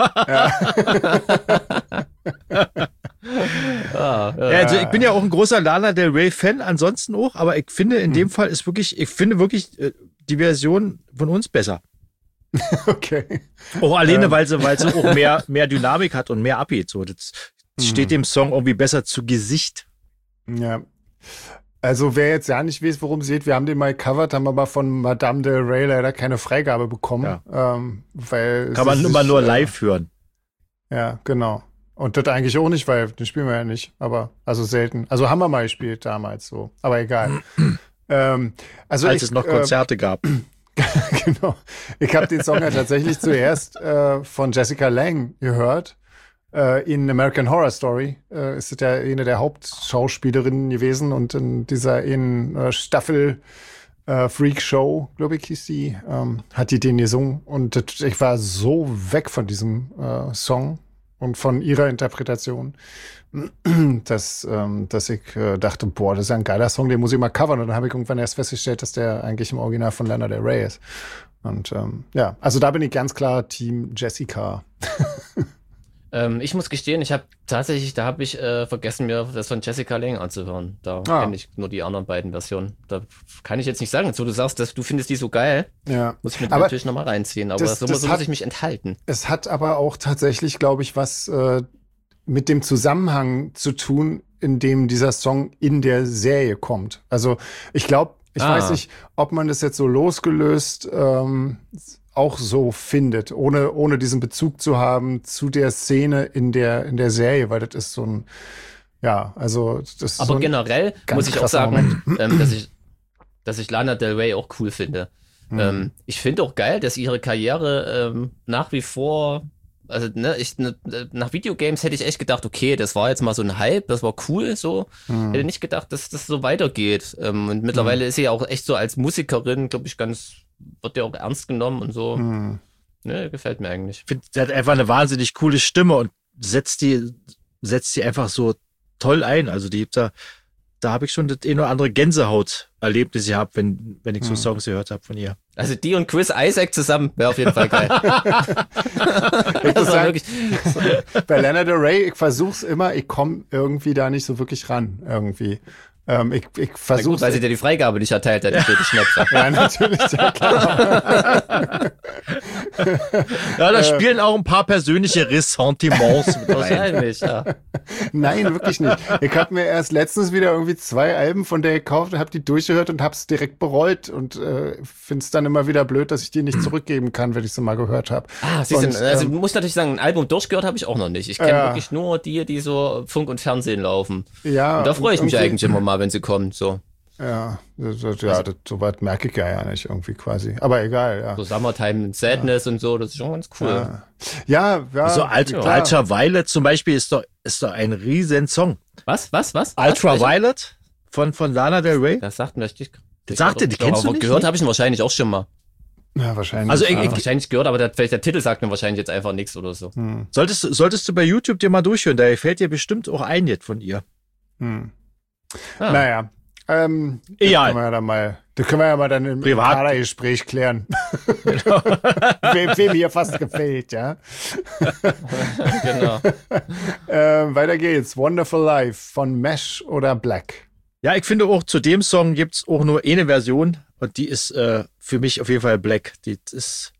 Also ich bin ja auch ein großer Lana Del Rey Fan, ansonsten auch, aber ich finde in dem Fall ist wirklich, die Version von uns besser. Okay. Auch alleine, weil sie auch mehr Dynamik hat und mehr abgeht. So, das steht dem Song irgendwie besser zu Gesicht. Ja. Also wer jetzt ja nicht weiß, worum es geht, wir haben den mal gecovert, haben aber von Madame Del Rey leider keine Freigabe bekommen. Ja. Weil kann man immer nur live hören. Ja, genau. Und das eigentlich auch nicht, weil den spielen wir ja nicht. Aber, also selten. Also haben wir mal gespielt damals so. Aber egal. Als es noch Konzerte gab. Genau. Ich habe den Song ja tatsächlich zuerst von Jessica Lange gehört. In American Horror Story ist es ja eine der Hauptschauspielerinnen gewesen und in dieser Staffel Freak Show, glaube ich, hieß die, hat die den gesungen und ich war so weg von diesem Song und von ihrer Interpretation, dass ich dachte, boah, das ist ja ein geiler Song, den muss ich mal covern und dann habe ich irgendwann erst festgestellt, dass der eigentlich im Original von Lana Del Rey ist. Und also da bin ich ganz klar Team Jessica. Ich muss gestehen, da habe ich vergessen, mir das von Jessica Lange anzuhören. Da kenne ich nur die anderen beiden Versionen. Da kann ich jetzt nicht sagen. So, du sagst, dass du findest die so geil. Ja. Muss ich mir natürlich nochmal reinziehen. Aber so muss ich mich enthalten. Es hat aber auch tatsächlich, glaube ich, was mit dem Zusammenhang zu tun, in dem dieser Song in der Serie kommt. Also ich glaube, ich weiß nicht, ob man das jetzt so losgelöst auch so findet, ohne diesen Bezug zu haben zu der Szene in der Serie, weil das ist so ein, also das ist aber so generell muss ich auch sagen, dass ich Lana Del Rey auch cool finde. Ich finde auch geil, dass ihre Karriere nach wie vor also nach Videogames hätte ich echt gedacht, okay, das war jetzt mal so ein Hype, das war cool, so. Hätte nicht gedacht, dass das so weitergeht. Und mittlerweile ist sie ja auch echt so als Musikerin, glaube ich, wird ja auch ernst genommen und so. Ne, gefällt mir eigentlich. Ich finde, sie hat einfach eine wahnsinnig coole Stimme und setzt die einfach so toll ein. Also da habe ich schon das eine oder andere Gänsehaut-Erlebnis gehabt, wenn ich so Songs gehört habe von ihr. Also die und Chris Isaak zusammen wäre auf jeden Fall geil. Ich muss sagen, bei Lana Del Rey, ich versuch's immer, ich komme irgendwie da nicht so wirklich ran, irgendwie. Ich versuche, weil sie dir die Freigabe nicht erteilt hat, die Schnäpse. Ja, natürlich, ja klar. Ja, da spielen auch ein paar persönliche Ressentiments mit rein. Wahrscheinlich, ja. Nein, wirklich nicht. Ich habe mir erst letztens wieder irgendwie 2 Alben von der gekauft und habe die durchgehört und habe es direkt bereut und finde es dann immer wieder blöd, dass ich die nicht zurückgeben kann, wenn ich sie mal gehört habe. Siehst du, also du musst natürlich sagen, ein Album durchgehört habe ich auch noch nicht. Ich kenne wirklich nur die so Funk und Fernsehen laufen. Ja. Und da freue ich mich eigentlich immer mal, wenn sie kommen, so. Ja, so weit merke ich ja nicht irgendwie quasi. Aber egal, ja. So Summertime Sadness und so, das ist schon ganz cool. Ja. So Ultraviolet zum Beispiel ist doch ein riesen Song. Was? Ultraviolet von Lana Del Rey? Das sagt mir richtig. Die kennst du nicht? Gehört habe ich ihn wahrscheinlich auch schon mal. Ja, wahrscheinlich. Also wahrscheinlich gehört, aber vielleicht der Titel sagt mir wahrscheinlich jetzt einfach nichts oder so. Solltest du bei YouTube dir mal durchhören, da fällt dir bestimmt auch ein jetzt von ihr. Naja. Egal. Das können wir ja mal dann im Kadergespräch klären. wem hier fast gefällt, ja. Genau. Weiter geht's. Wonderful Life von Mesh oder Black. Ja, ich finde auch, zu dem Song gibt's auch nur eine Version und die ist für mich auf jeden Fall Black. Die ist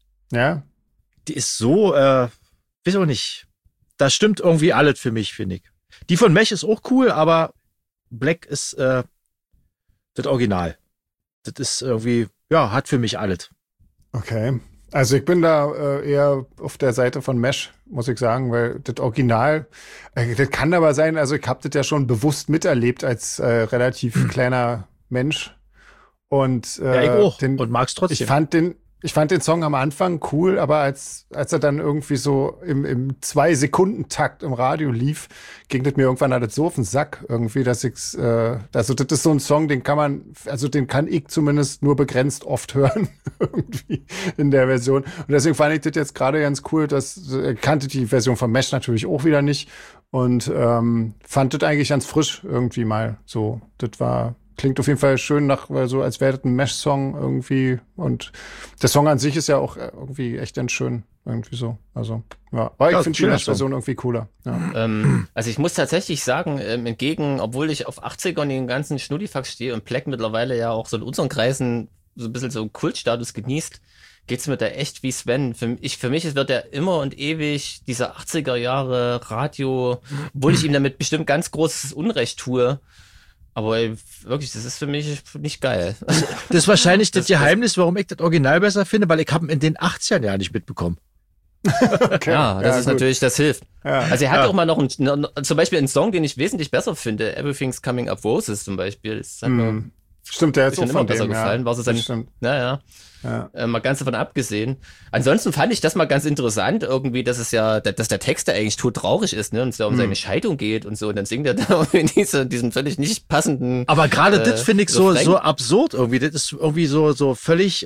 so, weiß auch nicht. Da stimmt irgendwie alles für mich, finde ich. Die von Mesh ist auch cool, aber Black ist das Original. Das ist irgendwie, hat für mich alles. Okay. Also ich bin da eher auf der Seite von Mesh, muss ich sagen, weil das Original, das kann aber sein, also ich habe das ja schon bewusst miterlebt als relativ kleiner Mensch. Und ich auch. Und mag's trotzdem. Ich fand den Song am Anfang cool, aber als er dann irgendwie so im 2-Sekunden-Takt im Radio lief, ging das mir irgendwann alles so auf den Sack irgendwie, dass ich's, also das ist so ein Song, den kann ich zumindest nur begrenzt oft hören, irgendwie in der Version. Und deswegen fand ich das jetzt gerade ganz cool, kannte die Version von Mesh natürlich auch wieder nicht und fand das eigentlich ganz frisch irgendwie mal so. Klingt auf jeden Fall schön so als wäre das ein Mesh-Song irgendwie. Und der Song an sich ist ja auch irgendwie echt ganz schön. Irgendwie so. Also, ja. Aber ich finde die Mesh-Version irgendwie cooler. Ja. Also ich muss tatsächlich sagen, obwohl ich auf 80er und den ganzen Schnuddifax stehe und Black mittlerweile ja auch so in unseren Kreisen so ein bisschen so einen Kultstatus genießt, geht's mir da echt wie Sven. Für mich wird er immer und ewig dieser 80er Jahre Radio, obwohl ich ihm damit bestimmt ganz großes Unrecht tue. Aber wirklich, das ist für mich nicht geil. Das ist wahrscheinlich das Geheimnis, warum ich das Original besser finde, weil ich habe ihn in den 80ern ja nicht mitbekommen. Okay. Ja, das ist gut. Natürlich, das hilft. Ja. Also er hat auch mal noch zum Beispiel einen Song, den ich wesentlich besser finde, Everything's Coming Up Roses zum Beispiel. Das hat mir Stimmt, der ist auch immer besser gefallen. War so sein, mal ganz davon abgesehen. Ansonsten fand ich das mal ganz interessant irgendwie, dass der Text ja eigentlich todtraurig ist, ne, und es da um seine Scheidung geht und so, und dann singt er da irgendwie diesen völlig nicht passenden. Aber gerade das finde ich so absurd irgendwie. Das ist irgendwie so völlig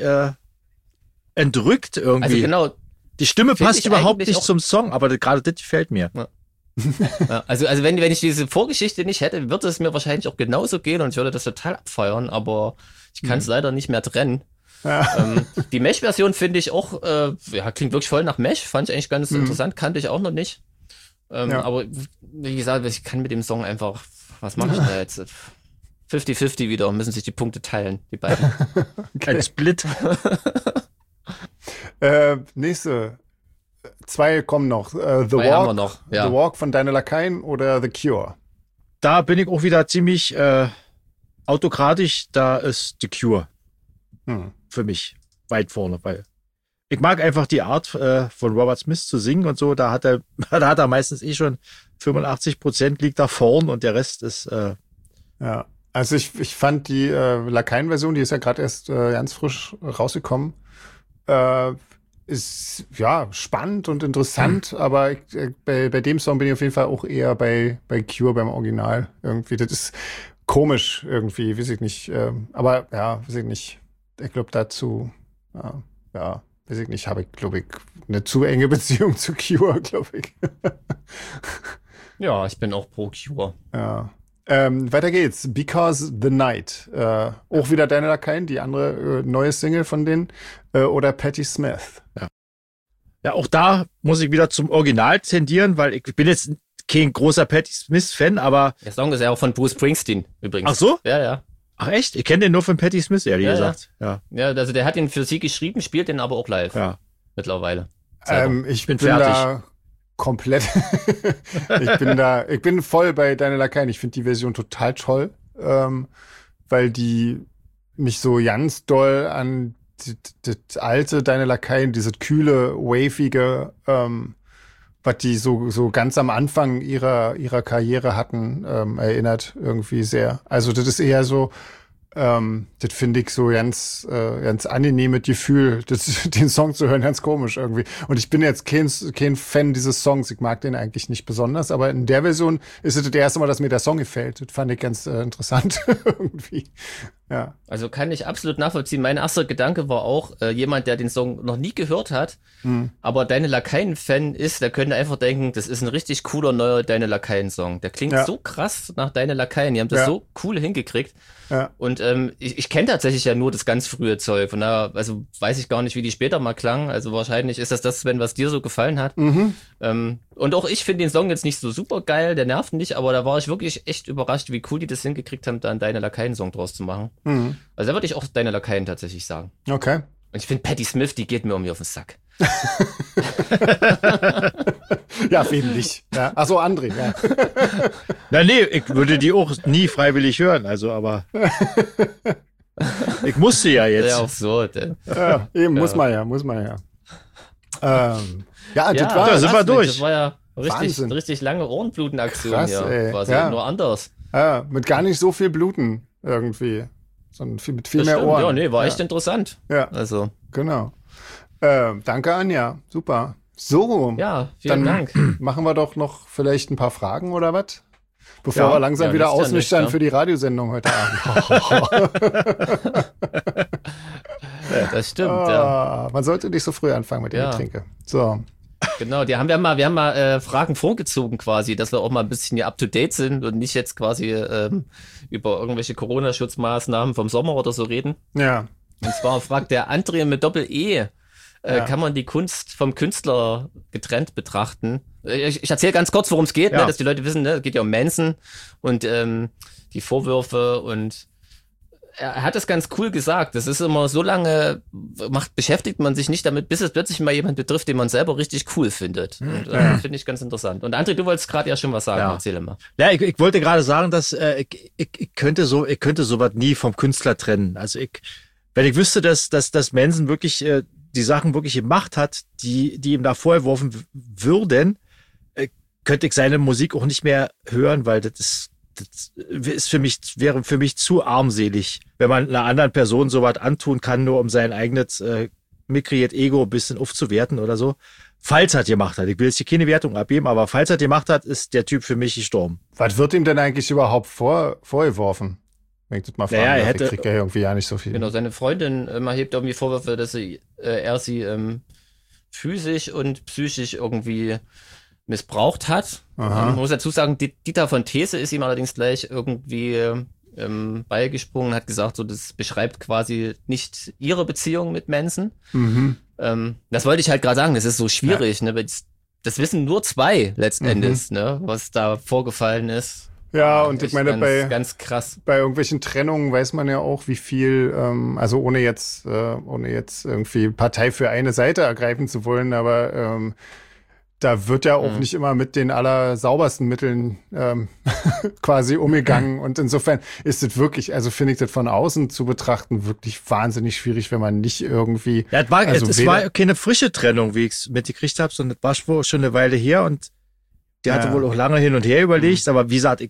entrückt irgendwie. Also genau. Die Stimme passt überhaupt nicht zum Song, aber gerade das gefällt mir. Ja. Ja, also wenn ich diese Vorgeschichte nicht hätte, würde es mir wahrscheinlich auch genauso gehen und ich würde das total abfeiern, aber ich kann es leider nicht mehr trennen. Ja. Die Mesh-Version finde ich auch, klingt wirklich voll nach Mesh, fand ich eigentlich ganz interessant, kannte ich auch noch nicht. Aber wie gesagt, ich kann mit dem Song einfach, was mache ich da jetzt? 50-50 wieder, müssen sich die Punkte teilen, die beiden. Ein Split. Nächste. 2 kommen noch. The Walk von Daniel Lakaien oder The Cure? Da bin ich auch wieder ziemlich autokratisch. Da ist The Cure für mich weit vorne, weil ich mag einfach die Art von Robert Smith zu singen und so. Da hat er meistens schon 85% liegt da vorn und der Rest ist ja. Also ich fand die Lakaien-Version, die ist ja gerade erst ganz frisch rausgekommen. ist ja spannend und interessant, aber bei dem Song bin ich auf jeden Fall auch eher bei Cure beim Original irgendwie. Das ist komisch irgendwie, weiß ich nicht. Aber ja, weiß ich nicht. Ich glaube dazu, ja, weiß ich nicht, habe ich, glaube ich, eine zu enge Beziehung zu Cure, glaube ich. Ja, ich bin auch pro Cure. Ja. Weiter geht's. Because the Night. Auch wieder Daniel Lakaien, die andere neue Single von denen. Oder Patti Smith. Ja, auch da muss ich wieder zum Original tendieren, weil ich bin jetzt kein großer Patti Smith-Fan, aber... Der Song ist ja auch von Bruce Springsteen übrigens. Ach so? Ja, ja. Ach echt? Ich kenne den nur von Patti Smith, ehrlich gesagt. Ja, also der hat ihn für sie geschrieben, spielt den aber auch live. Ja. Mittlerweile. Ich bin da komplett. ich bin voll bei Daniel Lakaien. Ich finde die Version total toll, weil die mich so ganz doll an das alte Daniel Lakaien, dieses kühle, wavige, was die so ganz am Anfang ihrer Karriere hatten, erinnert irgendwie sehr. Also das ist eher so, das finde ich so ganz angenehmes Gefühl, den Song zu hören, ganz komisch irgendwie. Und ich bin jetzt kein Fan dieses Songs, ich mag den eigentlich nicht besonders, aber in der Version ist es das erste Mal, dass mir der Song gefällt. Das fand ich ganz interessant irgendwie. Ja. Also kann ich absolut nachvollziehen. Mein erster Gedanke war auch, jemand, der den Song noch nie gehört hat, aber Daniel Lakaien-Fan ist, der könnte einfach denken, das ist ein richtig cooler neuer Daniel Lakaien-Song. Der klingt so krass nach Daniel Lakaien. Die haben das so cool hingekriegt. Ja. Und ich kenne tatsächlich ja nur das ganz frühe Zeug. Von daher, also weiß ich gar nicht, wie die später mal klangen. Also wahrscheinlich ist das, Sven, was dir so gefallen hat. Und auch ich finde den Song jetzt nicht so super geil, der nervt nicht, aber da war ich wirklich echt überrascht, wie cool die das hingekriegt haben, da einen Daniel Lakaien-Song draus zu machen. Also da würde ich auch Daniel Lakaien tatsächlich sagen. Okay. Und ich finde Patti Smith, die geht mir irgendwie auf den Sack. Ja, wen nicht. Ja. Ach so, André, ja. Na nee, ich würde die auch nie freiwillig hören, also aber ich musste ja jetzt. Ja, auch so. Ja, eben, muss man ja. Ja, das war, da sind wir durch. Das war ja richtig lange Ohrenblutenaktion hier. Ey. Quasi nur anders. Ja, mit gar nicht so viel Bluten irgendwie. Sondern mit viel Das mehr stimmt. Ohren. Ja, nee, war echt interessant. Ja. Also. Genau. Danke, Anja. Super. So. Ja, vielen Dank. Machen wir doch noch vielleicht ein paar Fragen oder was? Bevor wir langsam wieder ausnüchtern für die Radiosendung heute Abend. Ja, das stimmt, ja. Man sollte nicht so früh anfangen mit dem Getränke. So. Genau, wir haben mal Fragen vorgezogen quasi, dass wir auch mal ein bisschen hier up to date sind und nicht jetzt quasi über irgendwelche Corona-Schutzmaßnahmen vom Sommer oder so reden. Ja. Und zwar fragt der André mit Doppel-E, kann man die Kunst vom Künstler getrennt betrachten? Ich erzähle ganz kurz, worum es geht, ne, dass die Leute wissen, ne, es geht ja um Manson und die Vorwürfe und er hat es ganz cool gesagt. Das ist immer so lange, beschäftigt man sich nicht damit, bis es plötzlich mal jemand betrifft, den man selber richtig cool findet. Und finde ich ganz interessant. Und André, du wolltest gerade ja schon was sagen, erzähl mal. Ja, ich wollte gerade sagen, dass ich könnte sowas nie vom Künstler trennen. Also wenn ich wüsste, dass Manson wirklich die Sachen wirklich gemacht hat, die ihm da vorgeworfen würden, könnte ich seine Musik auch nicht mehr hören, weil das wäre für mich zu armselig, wenn man einer anderen Person sowas antun kann, nur um sein eigenes mickriges Ego ein bisschen aufzuwerten oder so. Falls er gemacht hat, ich will jetzt hier keine Wertung abgeben, aber falls er gemacht hat, ist der Typ für mich gestorben. Was wird ihm denn eigentlich überhaupt vorgeworfen? Wenn ich das mal frage, ich krieg ja irgendwie ja nicht so viel. Genau, seine Freundin hebt irgendwie Vorwürfe, dass er sie physisch und psychisch irgendwie missbraucht hat. Man muss dazu sagen, Dieter von These ist ihm allerdings gleich irgendwie beigesprungen, hat gesagt, so das beschreibt quasi nicht ihre Beziehung mit Manson. Das wollte ich halt gerade sagen, das ist so schwierig, ne? Das wissen nur zwei letzten Endes, ne? Was da vorgefallen ist. Ja, und ich meine, ganz krass. Bei irgendwelchen Trennungen weiß man ja auch, wie viel, also ohne jetzt irgendwie Partei für eine Seite ergreifen zu wollen, aber da wird ja auch nicht immer mit den allersaubersten Mitteln quasi umgegangen. Und insofern ist es wirklich, also finde ich das von außen zu betrachten, wirklich wahnsinnig schwierig, wenn man nicht irgendwie. Ja, es war keine frische Trennung, wie ich es mitgekriegt habe, sondern das war schon eine Weile her und der hatte wohl auch lange hin und her überlegt, aber wie gesagt,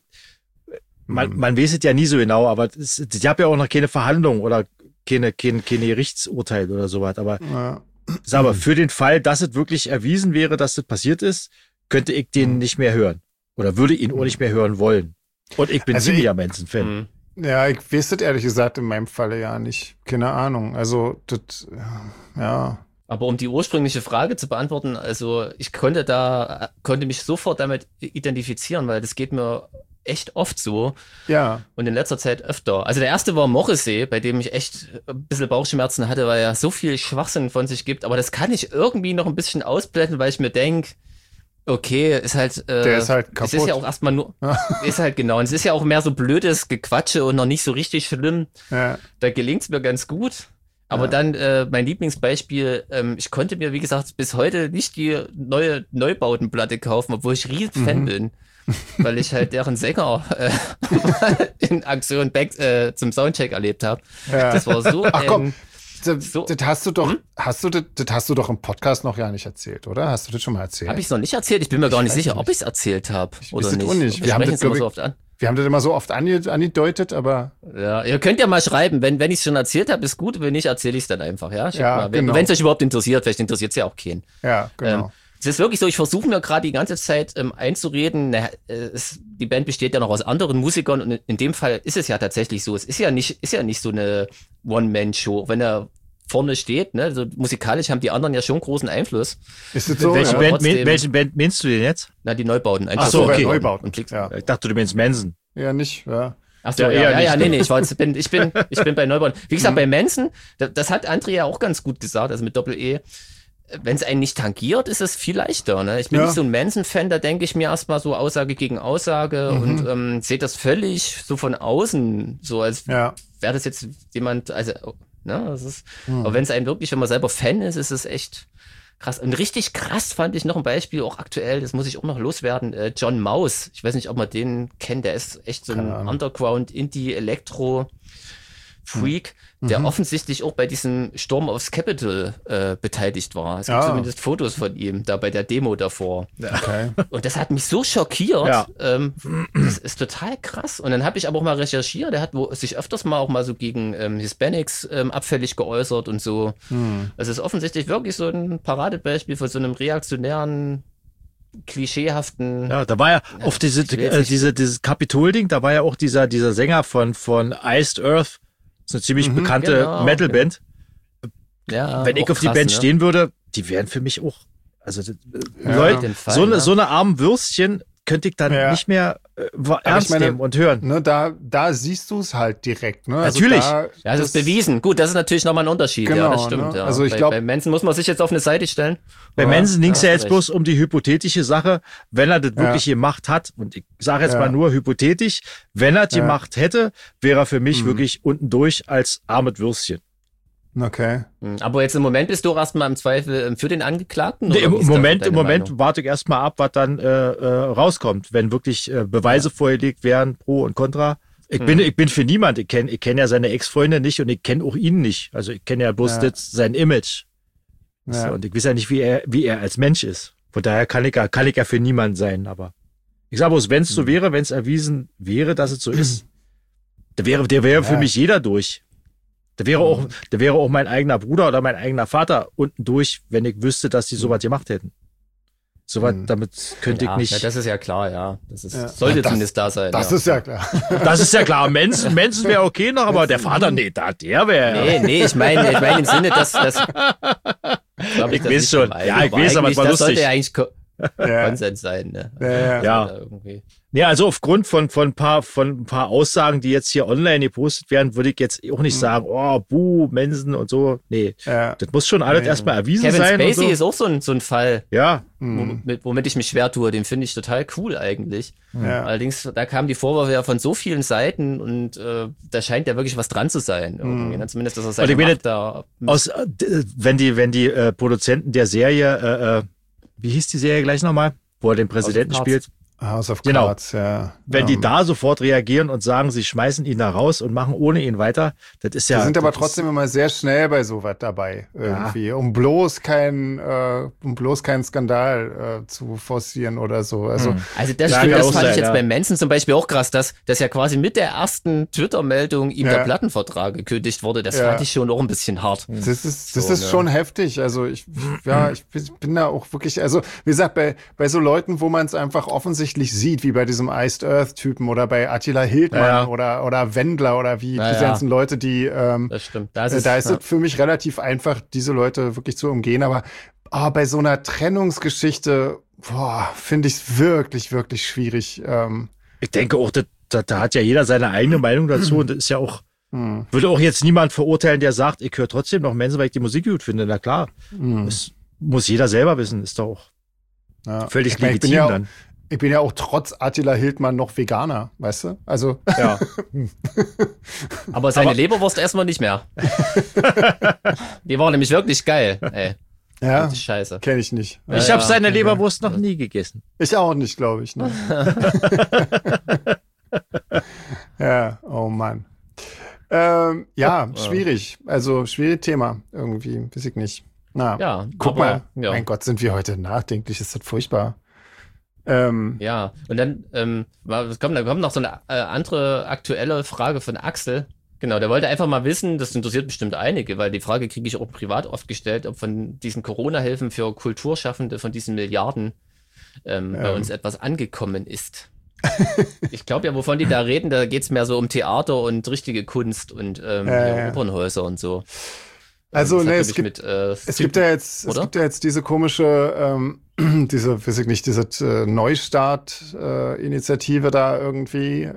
man weiß es ja nie so genau, aber ich habe ja auch noch keine Verhandlung oder keine Gerichtsurteil oder sowas, aber Sag mal, für den Fall, dass es wirklich erwiesen wäre, dass das passiert ist, könnte ich den nicht mehr hören. Oder würde ihn auch nicht mehr hören wollen. Und ich bin ziemlicher Manson-Fan. Ja, ich weiß das ehrlich gesagt in meinem Falle ja nicht. Keine Ahnung. Also, das, ja. Aber um die ursprüngliche Frage zu beantworten, also ich konnte mich sofort damit identifizieren, weil das geht mir echt oft so. Ja. Und in letzter Zeit öfter. Also der erste war Morrissey, bei dem ich echt ein bisschen Bauchschmerzen hatte, weil er so viel Schwachsinn von sich gibt. Aber das kann ich irgendwie noch ein bisschen ausblenden, weil ich mir denke, okay, ist halt, der ist halt kaputt. Es ist ja auch erstmal nur, ist halt genau. Und es ist ja auch mehr so blödes Gequatsche und noch nicht so richtig schlimm. Ja. Da gelingt's mir ganz gut. Aber dann mein Lieblingsbeispiel, ich konnte mir, wie gesagt, bis heute nicht die neue Neubautenplatte kaufen, obwohl ich riesen Fan bin. Weil ich halt deren Sänger in Aktion Back zum Soundcheck erlebt habe. Ja. Das war so Ach komm, das so, hast du doch, das hast du doch im Podcast noch gar nicht erzählt, oder? Hast du das schon mal erzählt? habe ich es noch nicht erzählt? Ich bin mir gar nicht sicher, ob ich es erzählt habe oder weiß das auch nicht. Wir haben das immer so oft an. Wir haben das immer so oft angedeutet, aber. Ja, ihr könnt ja mal schreiben, wenn ich es schon erzählt habe, ist gut, wenn nicht, erzähle ich es dann einfach, ja? Ja, wenn es euch überhaupt interessiert, vielleicht interessiert es ja auch keinen. Ja, genau. Es ist wirklich so, ich versuche mir gerade die ganze Zeit einzureden, die Band besteht ja noch aus anderen Musikern und in dem Fall ist es ja tatsächlich so, es ist ja nicht so eine One-Man-Show, wenn er vorne steht, ne, also musikalisch haben die anderen ja schon großen Einfluss. Ist das so? Welche Band meinst du denn jetzt? Na, die Neubauten. Ach so, okay. Neubauten. Ja. Ich dachte, du meinst Manson. Ja, nicht, ja. Ach so, Ja, nee, ich bin bei Neubauten. Wie gesagt, bei Manson, das hat André ja auch ganz gut gesagt, also mit Doppel-E. Wenn es einen nicht tangiert, ist es viel leichter. Ne? Ich bin nicht so ein Manson-Fan, da denke ich mir erstmal so Aussage gegen Aussage und sehe das völlig so von außen, so als wäre das jetzt jemand, also, ne, das ist, aber wenn man selber Fan ist, ist es echt krass. Und richtig krass fand ich noch ein Beispiel, auch aktuell, das muss ich auch noch loswerden, John Maus. Ich weiß nicht, ob man den kennt, der ist echt so ein Underground-Indie-Elektro-Freak, der offensichtlich auch bei diesem Sturm aufs Capitol beteiligt war. Es gibt zumindest Fotos von ihm, da bei der Demo davor. Okay. Und das hat mich so schockiert. Ja. Das ist total krass. Und dann habe ich aber auch mal recherchiert, der hat sich öfters mal auch mal so gegen Hispanics abfällig geäußert und so. Also es ist offensichtlich wirklich so ein Paradebeispiel von so einem reaktionären, klischeehaften. Ja, da war ja auf dieses Kapitol-Ding, da war ja auch dieser Sänger von Iced Earth. Das ist eine ziemlich bekannte Metalband. Ja, wenn ich auf die Band stehen würde, die wären für mich auch, also Leute, Fall, so eine armen Würstchen könnte ich dann nicht mehr ernst nehmen und hören. Ne, da siehst du es halt direkt. Ne? Natürlich. Also das ist bewiesen. Gut, das ist natürlich nochmal ein Unterschied. Genau, ja, das stimmt. Ne? Ja. Also ich glaube, bei Manson muss man sich jetzt auf eine Seite stellen. Bei Manson ging es ja jetzt bloß um die hypothetische Sache, wenn er das wirklich gemacht hat, und ich sage jetzt mal nur hypothetisch, wenn er die Macht hätte, wäre er für mich wirklich unten durch als armes Würstchen. Okay. Aber jetzt im Moment bist du erstmal im Zweifel für den Angeklagten? Nee, im Moment warte ich erstmal ab, was dann rauskommt, wenn wirklich Beweise vorgelegt werden, pro und contra. Ich bin für niemand. Ich kenn ja seine Ex-Freunde nicht und ich kenne auch ihn nicht. Also ich kenne ja bloß sein Image. So, und ich weiß ja nicht, wie er als Mensch ist. Von daher kann ich ja für niemand sein. Aber ich sage bloß, wenn es so wäre, wenn es erwiesen wäre, dass es so ist, der wäre für mich jeder durch. Da wäre auch mein eigener Bruder oder mein eigener Vater unten durch, wenn ich wüsste, dass die sowas gemacht hätten. Sowas, damit könnte ich nicht. Ja, das ist ja klar, ja. Sollte zumindest da sein. Das ist ja klar. Das ist ja klar. Manson wäre okay noch, aber der Vater, der wäre. Nee, ich meine im Sinne, dass ich weiß schon. Ja, ich weiß, aber es war lustig. Das sollte ja eigentlich Konsens sein, ne? Ja, also aufgrund von ein paar Aussagen, die jetzt hier online gepostet werden, würde ich jetzt auch nicht sagen, oh, buh, Manson und so. Nee, das muss schon alles erstmal erwiesen sein. Kevin Spacey ist auch so ein Fall. Ja. Womit ich mich schwer tue. Den finde ich total cool eigentlich. Ja. Allerdings, da kamen die Vorwürfe ja von so vielen Seiten und da scheint ja wirklich was dran zu sein. Ne? Zumindest, dass er seine Macht da... Wenn die Produzenten der Serie, wie hieß die Serie gleich nochmal, wo er den Präsidenten spielt? House of Genau. Cards, ja. Wenn die da sofort reagieren und sagen, sie schmeißen ihn da raus und machen ohne ihn weiter, das ist ja... Die sind aber trotzdem immer sehr schnell bei sowas dabei, irgendwie, um bloß keinen Skandal zu forcieren oder so. Also das Ja, stimmt, kann das auch fand ich sein, jetzt ja. bei Manson zum Beispiel auch krass, dass ja quasi mit der ersten Twitter-Meldung ihm der Plattenvertrag gekündigt wurde. Das fand ich schon auch ein bisschen hart. Das ist schon heftig. Also ich bin da auch wirklich, also wie gesagt, bei so Leuten, wo man es einfach offensichtlich sieht, wie bei diesem Iced Earth-Typen oder bei Attila Hildmann oder Wendler oder wie die ganzen Leute, die das stimmt. Da ist es für mich relativ einfach, diese Leute wirklich zu umgehen. Aber bei so einer Trennungsgeschichte, finde ich es wirklich, wirklich schwierig. Ich denke auch, da hat ja jeder seine eigene Meinung dazu und das ist ja auch, würde auch jetzt niemand verurteilen, der sagt, ich höre trotzdem noch Manson, weil ich die Musik gut finde. Na klar, das muss jeder selber wissen, ist doch auch völlig legitim dann. Ich bin ja auch trotz Attila Hildmann noch Veganer, weißt du? Also. Ja. Aber seine Leberwurst erstmal nicht mehr. Die war nämlich wirklich geil, ey. Ja, Scheiße. Kenne ich nicht. Ich habe seine Leberwurst noch nie gegessen. Ich auch nicht, glaube ich. Ne? Ja, oh Mann. Schwierig. Also, schwieriges Thema irgendwie, weiß ich nicht. Na, ja, guck mal. Ja. Mein Gott, sind wir heute nachdenklich. Ist das furchtbar. Ja, und dann kommt noch so eine andere aktuelle Frage von Axel. Genau, der wollte einfach mal wissen, das interessiert bestimmt einige, weil die Frage kriege ich auch privat oft gestellt, ob von diesen Corona-Hilfen für Kulturschaffende, von diesen Milliarden bei uns etwas angekommen ist. Ich glaube ja, wovon die da reden, da geht's mehr so um Theater und richtige Kunst und Opernhäuser und so. Also, es gibt ja jetzt diese komische, diese Neustart-Initiative da irgendwie.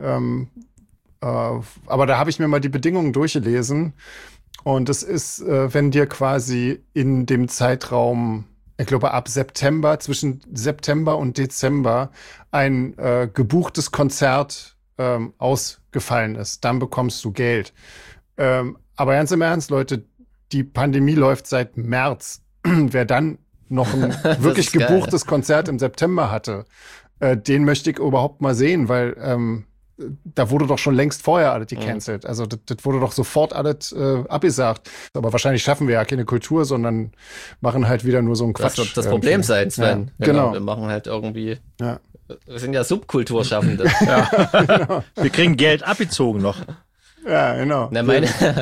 Aber da habe ich mir mal die Bedingungen durchgelesen. Und es ist, wenn dir quasi in dem Zeitraum, ich glaube zwischen September und Dezember ein gebuchtes Konzert ausgefallen ist, dann bekommst du Geld. Aber ganz im Ernst, Leute, die Pandemie läuft seit März. Wer dann noch ein wirklich gebuchtes Konzert im September hatte, den möchte ich überhaupt mal sehen, weil da wurde doch schon längst vorher alles gecancelt. Also das wurde doch sofort alles abgesagt. Aber wahrscheinlich schaffen wir ja keine Kultur, sondern machen halt wieder nur so einen Quatsch. Das wird das Problem sein, Sven. Ja, genau. Wir machen halt irgendwie... Ja. Wir sind ja Subkulturschaffende. Genau. Wir kriegen Geld abgezogen noch. Ja, genau. Na,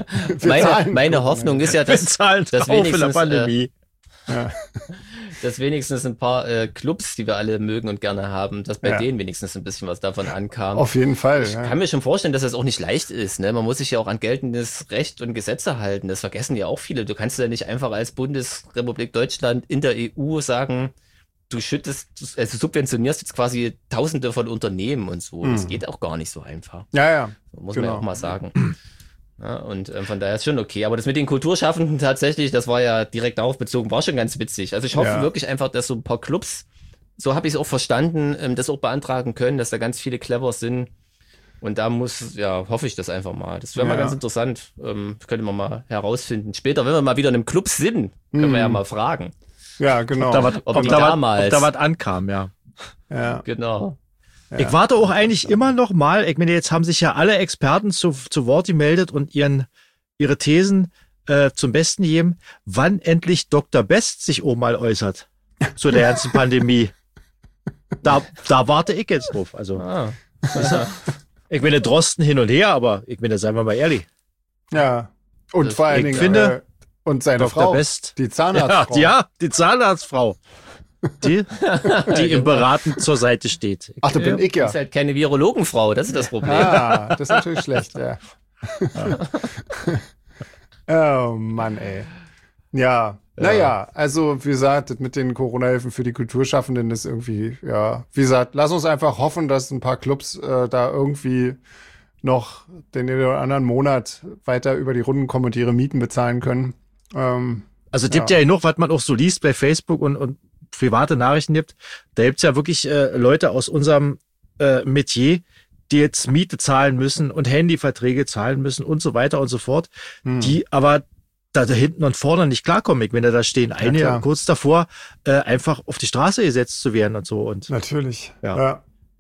meine Hoffnung ist ja, dass wenigstens, Pandemie. dass wenigstens ein paar Clubs, die wir alle mögen und gerne haben, dass bei denen wenigstens ein bisschen was davon ankam. Auf jeden Fall. Ich kann mir schon vorstellen, dass das auch nicht leicht ist. Ne? Man muss sich ja auch an geltendes Recht und Gesetze halten. Das vergessen ja auch viele. Du kannst ja nicht einfach als Bundesrepublik Deutschland in der EU sagen, du subventionierst jetzt quasi Tausende von Unternehmen und so. Das geht auch gar nicht so einfach. Ja. Muss man ja auch mal sagen. Ja, und von daher ist schon okay. Aber das mit den Kulturschaffenden tatsächlich, das war ja direkt darauf bezogen, war schon ganz witzig. Also ich hoffe wirklich einfach, dass so ein paar Clubs, so habe ich es auch verstanden, das auch beantragen können, dass da ganz viele clever sind. Und da hoffe ich das einfach mal. Das wäre mal ganz interessant. Könnte man mal herausfinden. Später, wenn wir mal wieder in einem Club sind, können wir ja mal fragen. Ja, genau. Ob da was ankam, ja. Genau. Ja. Ich warte auch eigentlich immer noch mal, ich meine, jetzt haben sich ja alle Experten zu Wort gemeldet und ihre Thesen zum Besten gegeben, wann endlich Dr. Best sich auch mal äußert zu der ganzen Pandemie. Da warte ich jetzt drauf. Also, ich meine, Drosten hin und her, aber ich meine, seien wir mal ehrlich. Ja, und vor allen Dingen, und seine Dr. Frau, Best, die Zahnarztfrau. Ja, die Zahnarztfrau. Die ihm beratend zur Seite steht. Ach, da bin ich ja. Das ist halt keine Virologenfrau, das ist das Problem. Das ist natürlich schlecht, ja. Oh Mann, ey. Ja, naja, also wie gesagt, das mit den Corona-Hilfen für die Kulturschaffenden ist irgendwie, wie gesagt, lass uns einfach hoffen, dass ein paar Clubs da irgendwie noch den oder anderen Monat weiter über die Runden kommen und ihre Mieten bezahlen können. Also es gibt ja genug, was man auch so liest bei Facebook und private Nachrichten gibt. Da gibt's ja wirklich Leute aus unserem Metier, die jetzt Miete zahlen müssen und Handyverträge zahlen müssen und so weiter und so fort, die aber da hinten und vorne nicht klarkommen. Wenn da stehen einige kurz davor, einfach auf die Straße gesetzt zu werden und so. Und natürlich. Ja.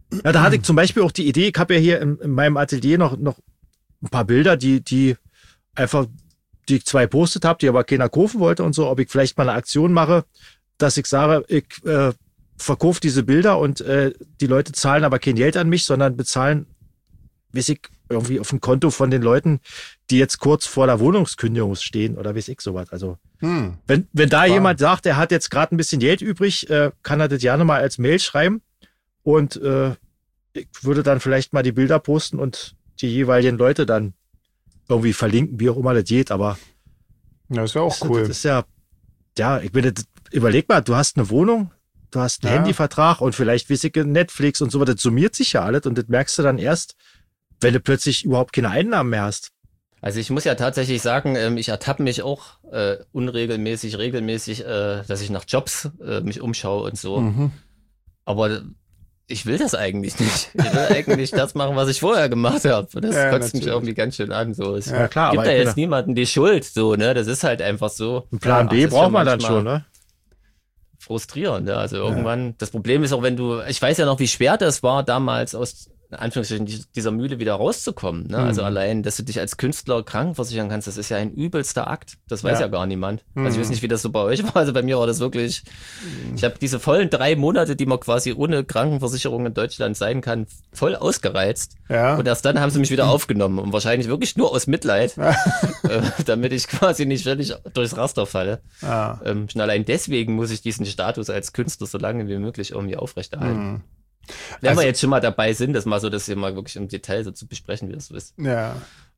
Ja, da hatte ich zum Beispiel auch die Idee, ich habe ja hier in meinem Atelier noch ein paar Bilder, die einfach, die ich 2 postet habe, die aber keiner kaufen wollte und so, ob ich vielleicht mal eine Aktion mache, dass ich sage, ich verkaufe diese Bilder und die Leute zahlen aber kein Geld an mich, sondern bezahlen, weiß ich, irgendwie auf dem Konto von den Leuten, die jetzt kurz vor der Wohnungskündigung stehen oder weiß ich sowas. Also wenn da jemand sagt, er hat jetzt gerade ein bisschen Geld übrig, kann er das gerne mal als Mail schreiben und ich würde dann vielleicht mal die Bilder posten und die jeweiligen Leute dann irgendwie verlinken, wie auch immer das geht, aber ja, ist ja auch cool. Das ist ja, ich bin, überleg mal, du hast eine Wohnung, du hast einen Handyvertrag und vielleicht weiß ich, Netflix und so, das summiert sich ja alles und das merkst du dann erst, wenn du plötzlich überhaupt keine Einnahmen mehr hast. Also ich muss ja tatsächlich sagen, ich ertappe mich auch regelmäßig, dass ich nach Jobs mich umschaue und so. Aber ich will das eigentlich nicht. Ich will eigentlich das machen, was ich vorher gemacht habe. Das kotzt mich irgendwie ganz schön an. So. Es klar, gibt aber da jetzt niemanden die Schuld. So, ne? Das ist halt einfach so. Ein Plan B braucht man dann schon, ne? Frustrierend, ja. Also irgendwann, das Problem ist auch, ich weiß ja noch, wie schwer das war, damals aus in Anführungsstrichen dieser Mühle wieder rauszukommen. Ne? Also allein, dass du dich als Künstler krankenversichern kannst, das ist ja ein übelster Akt. Das weiß ja gar niemand. Also ich weiß nicht, wie das so bei euch war. Also bei mir war das wirklich, ich habe diese vollen 3 Monate, die man quasi ohne Krankenversicherung in Deutschland sein kann, voll ausgereizt. Ja. Und erst dann haben sie mich wieder aufgenommen. Und wahrscheinlich wirklich nur aus Mitleid, damit ich quasi nicht völlig durchs Raster falle. Ja. Schon allein deswegen muss ich diesen Status als Künstler so lange wie möglich irgendwie aufrechterhalten. Wenn wir jetzt schon mal dabei sind, das hier mal wirklich im Detail so zu besprechen, wie das so ist. Ja.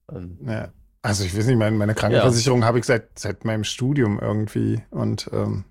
Also ich weiß nicht, meine Krankenversicherung habe ich seit meinem Studium irgendwie und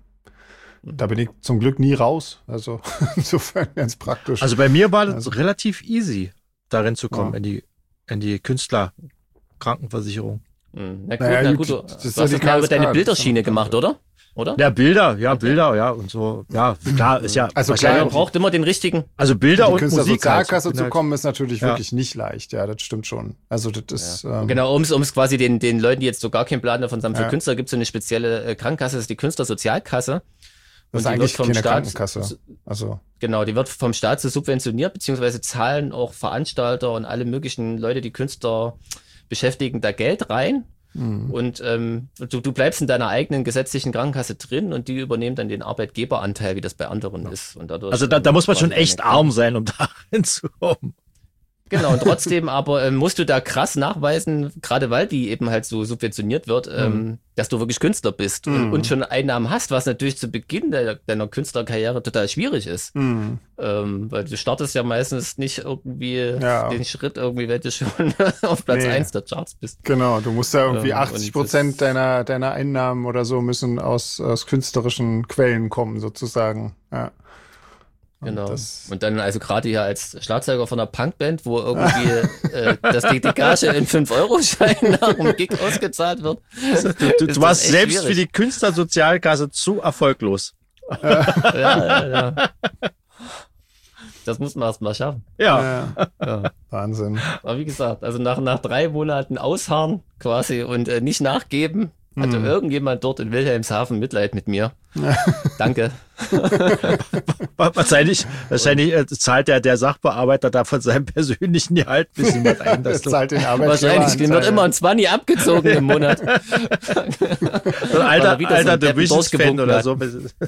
da bin ich zum Glück nie raus. Also insofern ganz praktisch. Also bei mir war das relativ easy, darin zu kommen, in die Künstlerkrankenversicherung. Na gut, du hast das mal über deine Bilderschiene gemacht, oder? Ja, Bilder, und so. Ja, klar, ist ja. Also klar, man braucht immer den richtigen. Also Bilder und Musik. Künstlersozialkasse zu kommen, ist natürlich wirklich nicht leicht. Ja, das stimmt schon. Also das ist. Genau, um es quasi den Leuten, die jetzt so gar keinen Plan davon haben, für Künstler gibt es so eine spezielle Krankenkasse, das ist die Künstlersozialkasse. Das ist eigentlich keine Krankenkasse. Also. Genau, die wird vom Staat so subventioniert, beziehungsweise zahlen auch Veranstalter und alle möglichen Leute, die Künstler beschäftigen, da Geld rein. Und du bleibst in deiner eigenen gesetzlichen Krankenkasse drin und die übernehmen dann den Arbeitgeberanteil, wie das bei anderen ist. Und dadurch, also da muss man schon echt arm sein, um da hinzukommen. Genau, und trotzdem aber musst du da krass nachweisen, gerade weil die eben halt so subventioniert wird, dass du wirklich Künstler bist und schon Einnahmen hast, was natürlich zu Beginn deiner Künstlerkarriere total schwierig ist. Weil du startest ja meistens nicht irgendwie den Schritt irgendwie, wenn du schon auf Platz 1 der Charts bist. Genau, du musst ja irgendwie 80% deiner Einnahmen oder so müssen aus künstlerischen Quellen kommen, sozusagen. Ja. Genau. Und dann also gerade hier als Schlagzeuger von einer Punkband, wo irgendwie die Gage in 5-Euro-Schein nach dem Gig ausgezahlt wird. Du warst selbst schwierig. Für die Künstlersozialkasse zu erfolglos. Ja. Das muss man erst mal schaffen. Ja. Wahnsinn. Aber wie gesagt, also nach 3 Monaten ausharren quasi und nicht nachgeben, hatte irgendjemand dort in Wilhelmshaven Mitleid mit mir. Danke. Wahrscheinlich zahlt der Sachbearbeiter da von seinem persönlichen Gehalt ein bisschen was ein. Zahlt den wahrscheinlich, dem wird immer ein 20 abgezogen im Monat. So alter Divisions-Fan oder so.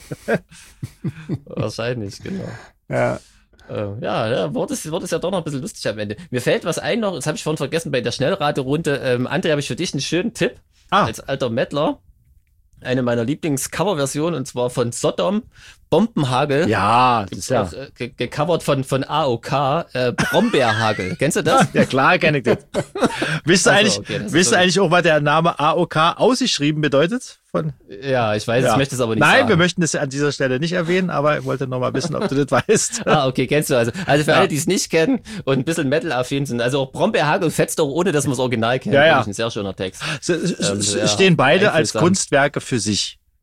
Wahrscheinlich, genau. Ja. Wurde es ja doch noch ein bisschen lustig am Ende. Mir fällt was ein noch, das habe ich vorhin vergessen, bei der Schnellraterunde. André, habe ich für dich einen schönen Tipp. Als alter Mettler. Eine meiner Lieblings-Coverversionen, und zwar von Sodom, Bombenhagel. Ja, das ist ja. Gecovert von AOK, Brombeerhagel. Kennst du das? Ja, klar, kenn ich das. Wisst ihr eigentlich auch, was der Name AOK ausgeschrieben bedeutet? Ja, ich weiß, ich möchte es aber nicht sagen. Nein, wir möchten das an dieser Stelle nicht erwähnen, aber ich wollte noch mal wissen, ob du das weißt. Okay, kennst du also. Also für alle, die es nicht kennen und ein bisschen Metal-affin sind, also auch Brombeerhagel fetzt auch, ohne dass man das Original kennt. Ja. Ein sehr schöner Text. Stehen beide als Kunstwerke für sich.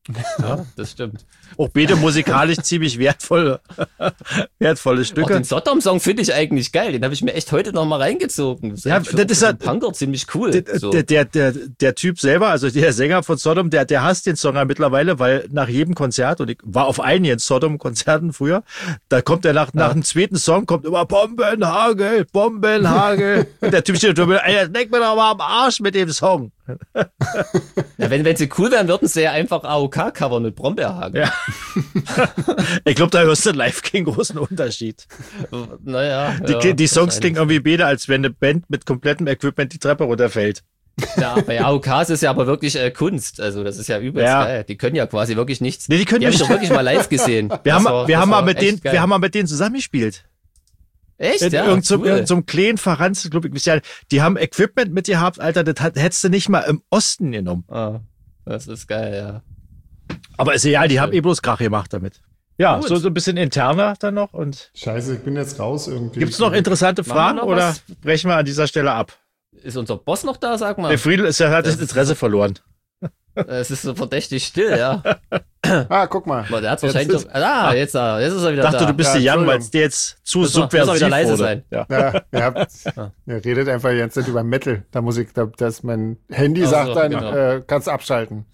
Ja, das stimmt. Auch beide musikalisch ziemlich wertvolle Auch Stücke. den Sodom-Song finde ich eigentlich geil. Den habe ich mir echt heute noch mal reingezogen. Das ist, Ja, eigentlich das ist für halt- einen Punker ziemlich cool. So. Der Typ selber, also der Sänger von Sodom, der hasst den Song ja mittlerweile, weil nach jedem Konzert, und ich war auf einigen Sodom-Konzerten früher, da kommt er nach dem zweiten Song, kommt immer Bombenhagel, Bombenhagel. Und der Typ steht drüber, ey, leck mir doch mal am Arsch mit dem Song. Ja, wenn sie cool wären, würden sie ja einfach AOK covern mit Brombeerhagen. Ja. Ich glaube, da hörst du live keinen großen Unterschied. Naja. Die Songs klingen irgendwie besser, als wenn eine Band mit komplettem Equipment die Treppe runterfällt. Ja, bei AOKs ist ja aber wirklich Kunst. Also das ist ja übelst geil. Die können ja quasi wirklich nichts. Nee, die können habe ich nicht. doch wirklich mal live gesehen. Wir haben mal mit denen zusammengespielt. Echt? In Ja, irgendeinem kleinen verranzten Club. Die haben Equipment mit gehabt, Alter, das hättest du nicht mal im Osten genommen. Ah, das ist geil, ja. Aber ist egal, die haben bloß Krach gemacht damit. Ja, Gut. so ein bisschen interner dann noch. Und Scheiße, ich bin jetzt raus irgendwie. gibt's noch interessante Machen wir Fragen noch oder was? brechen wir an dieser Stelle ab? Ist unser Boss noch da, sag mal? Der Friedel hat das Interesse verloren. Es ist so verdächtig still, ja. Ah, guck mal. Aber der hat Jetzt wahrscheinlich ist- doch. Jetzt ist er wieder Ich dachte, da. du bist Ja, die Young, weil es Entschuldigung. dir jetzt zu Müssen wir subversiv wieder leise wurde. sein. Ja. Ja, ihr redet einfach jetzt nicht über Metal. Da muss ich, dass mein Handy Ach so, sagt dann, genau. kannst abschalten.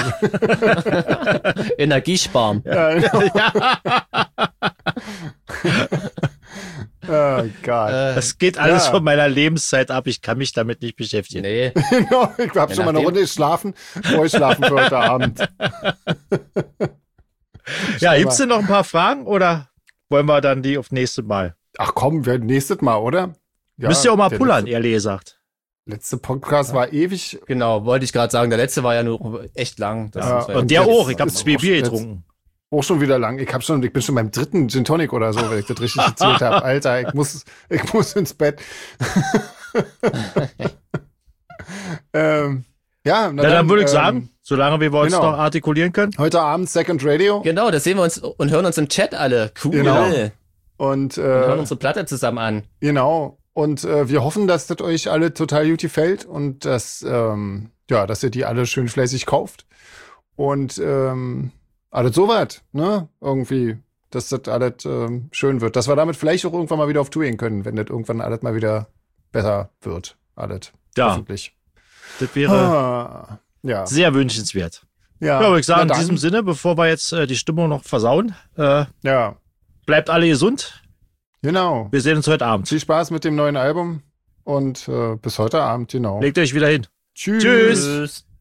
Energie sparen. Oh Gott. Das geht alles Ja. von meiner Lebenszeit ab. Ich kann mich damit nicht beschäftigen. Nee. Genau, ich habe schon mal eine nachdem- Runde geschlafen, bevor ich schlafen für heute Abend. Ja, gibt's denn noch ein paar Fragen oder wollen wir dann die auf nächstes Mal? Ach komm, wir nächstes Mal, oder? Ja, Müsst ihr auch mal der pullern, ehrlich gesagt. Letzte Podcast war ewig. Genau, wollte ich gerade sagen. Der letzte war ja nur echt lang. Das Ja, ist Und der jetzt auch. Ich habe ist 2 auch Bier jetzt- getrunken. Auch schon wieder lang. Ich bin schon beim 3. Gin Tonic oder so, wenn ich das richtig gezählt habe. Alter, ich muss ins Bett. Ja, na Dann würde ich sagen, solange wir uns genau. noch artikulieren können. heute Abend Second Radio Genau, das sehen wir uns und hören uns im Chat alle. Cool. Genau. Wir und hören unsere Platte zusammen an. genau. Und wir hoffen, dass das euch alle total gut gefällt und dass ihr die alle schön fleißig kauft. Und alles soweit, ne? Irgendwie, dass das alles schön wird. Dass wir damit vielleicht auch irgendwann mal wieder auf Tour gehen können, wenn das irgendwann alles mal wieder besser wird. Alles. Ja. Hoffentlich. Das wäre Ja. sehr wünschenswert. Ja, Ja, würde ich sagen, na in dann. diesem Sinne, bevor wir jetzt die Stimmung noch versauen, Ja, bleibt alle gesund. genau. Wir sehen uns heute Abend. Viel Spaß mit dem neuen Album und bis heute Abend, genau. Legt euch wieder hin. Tschüss. Tschüss. Tschüss.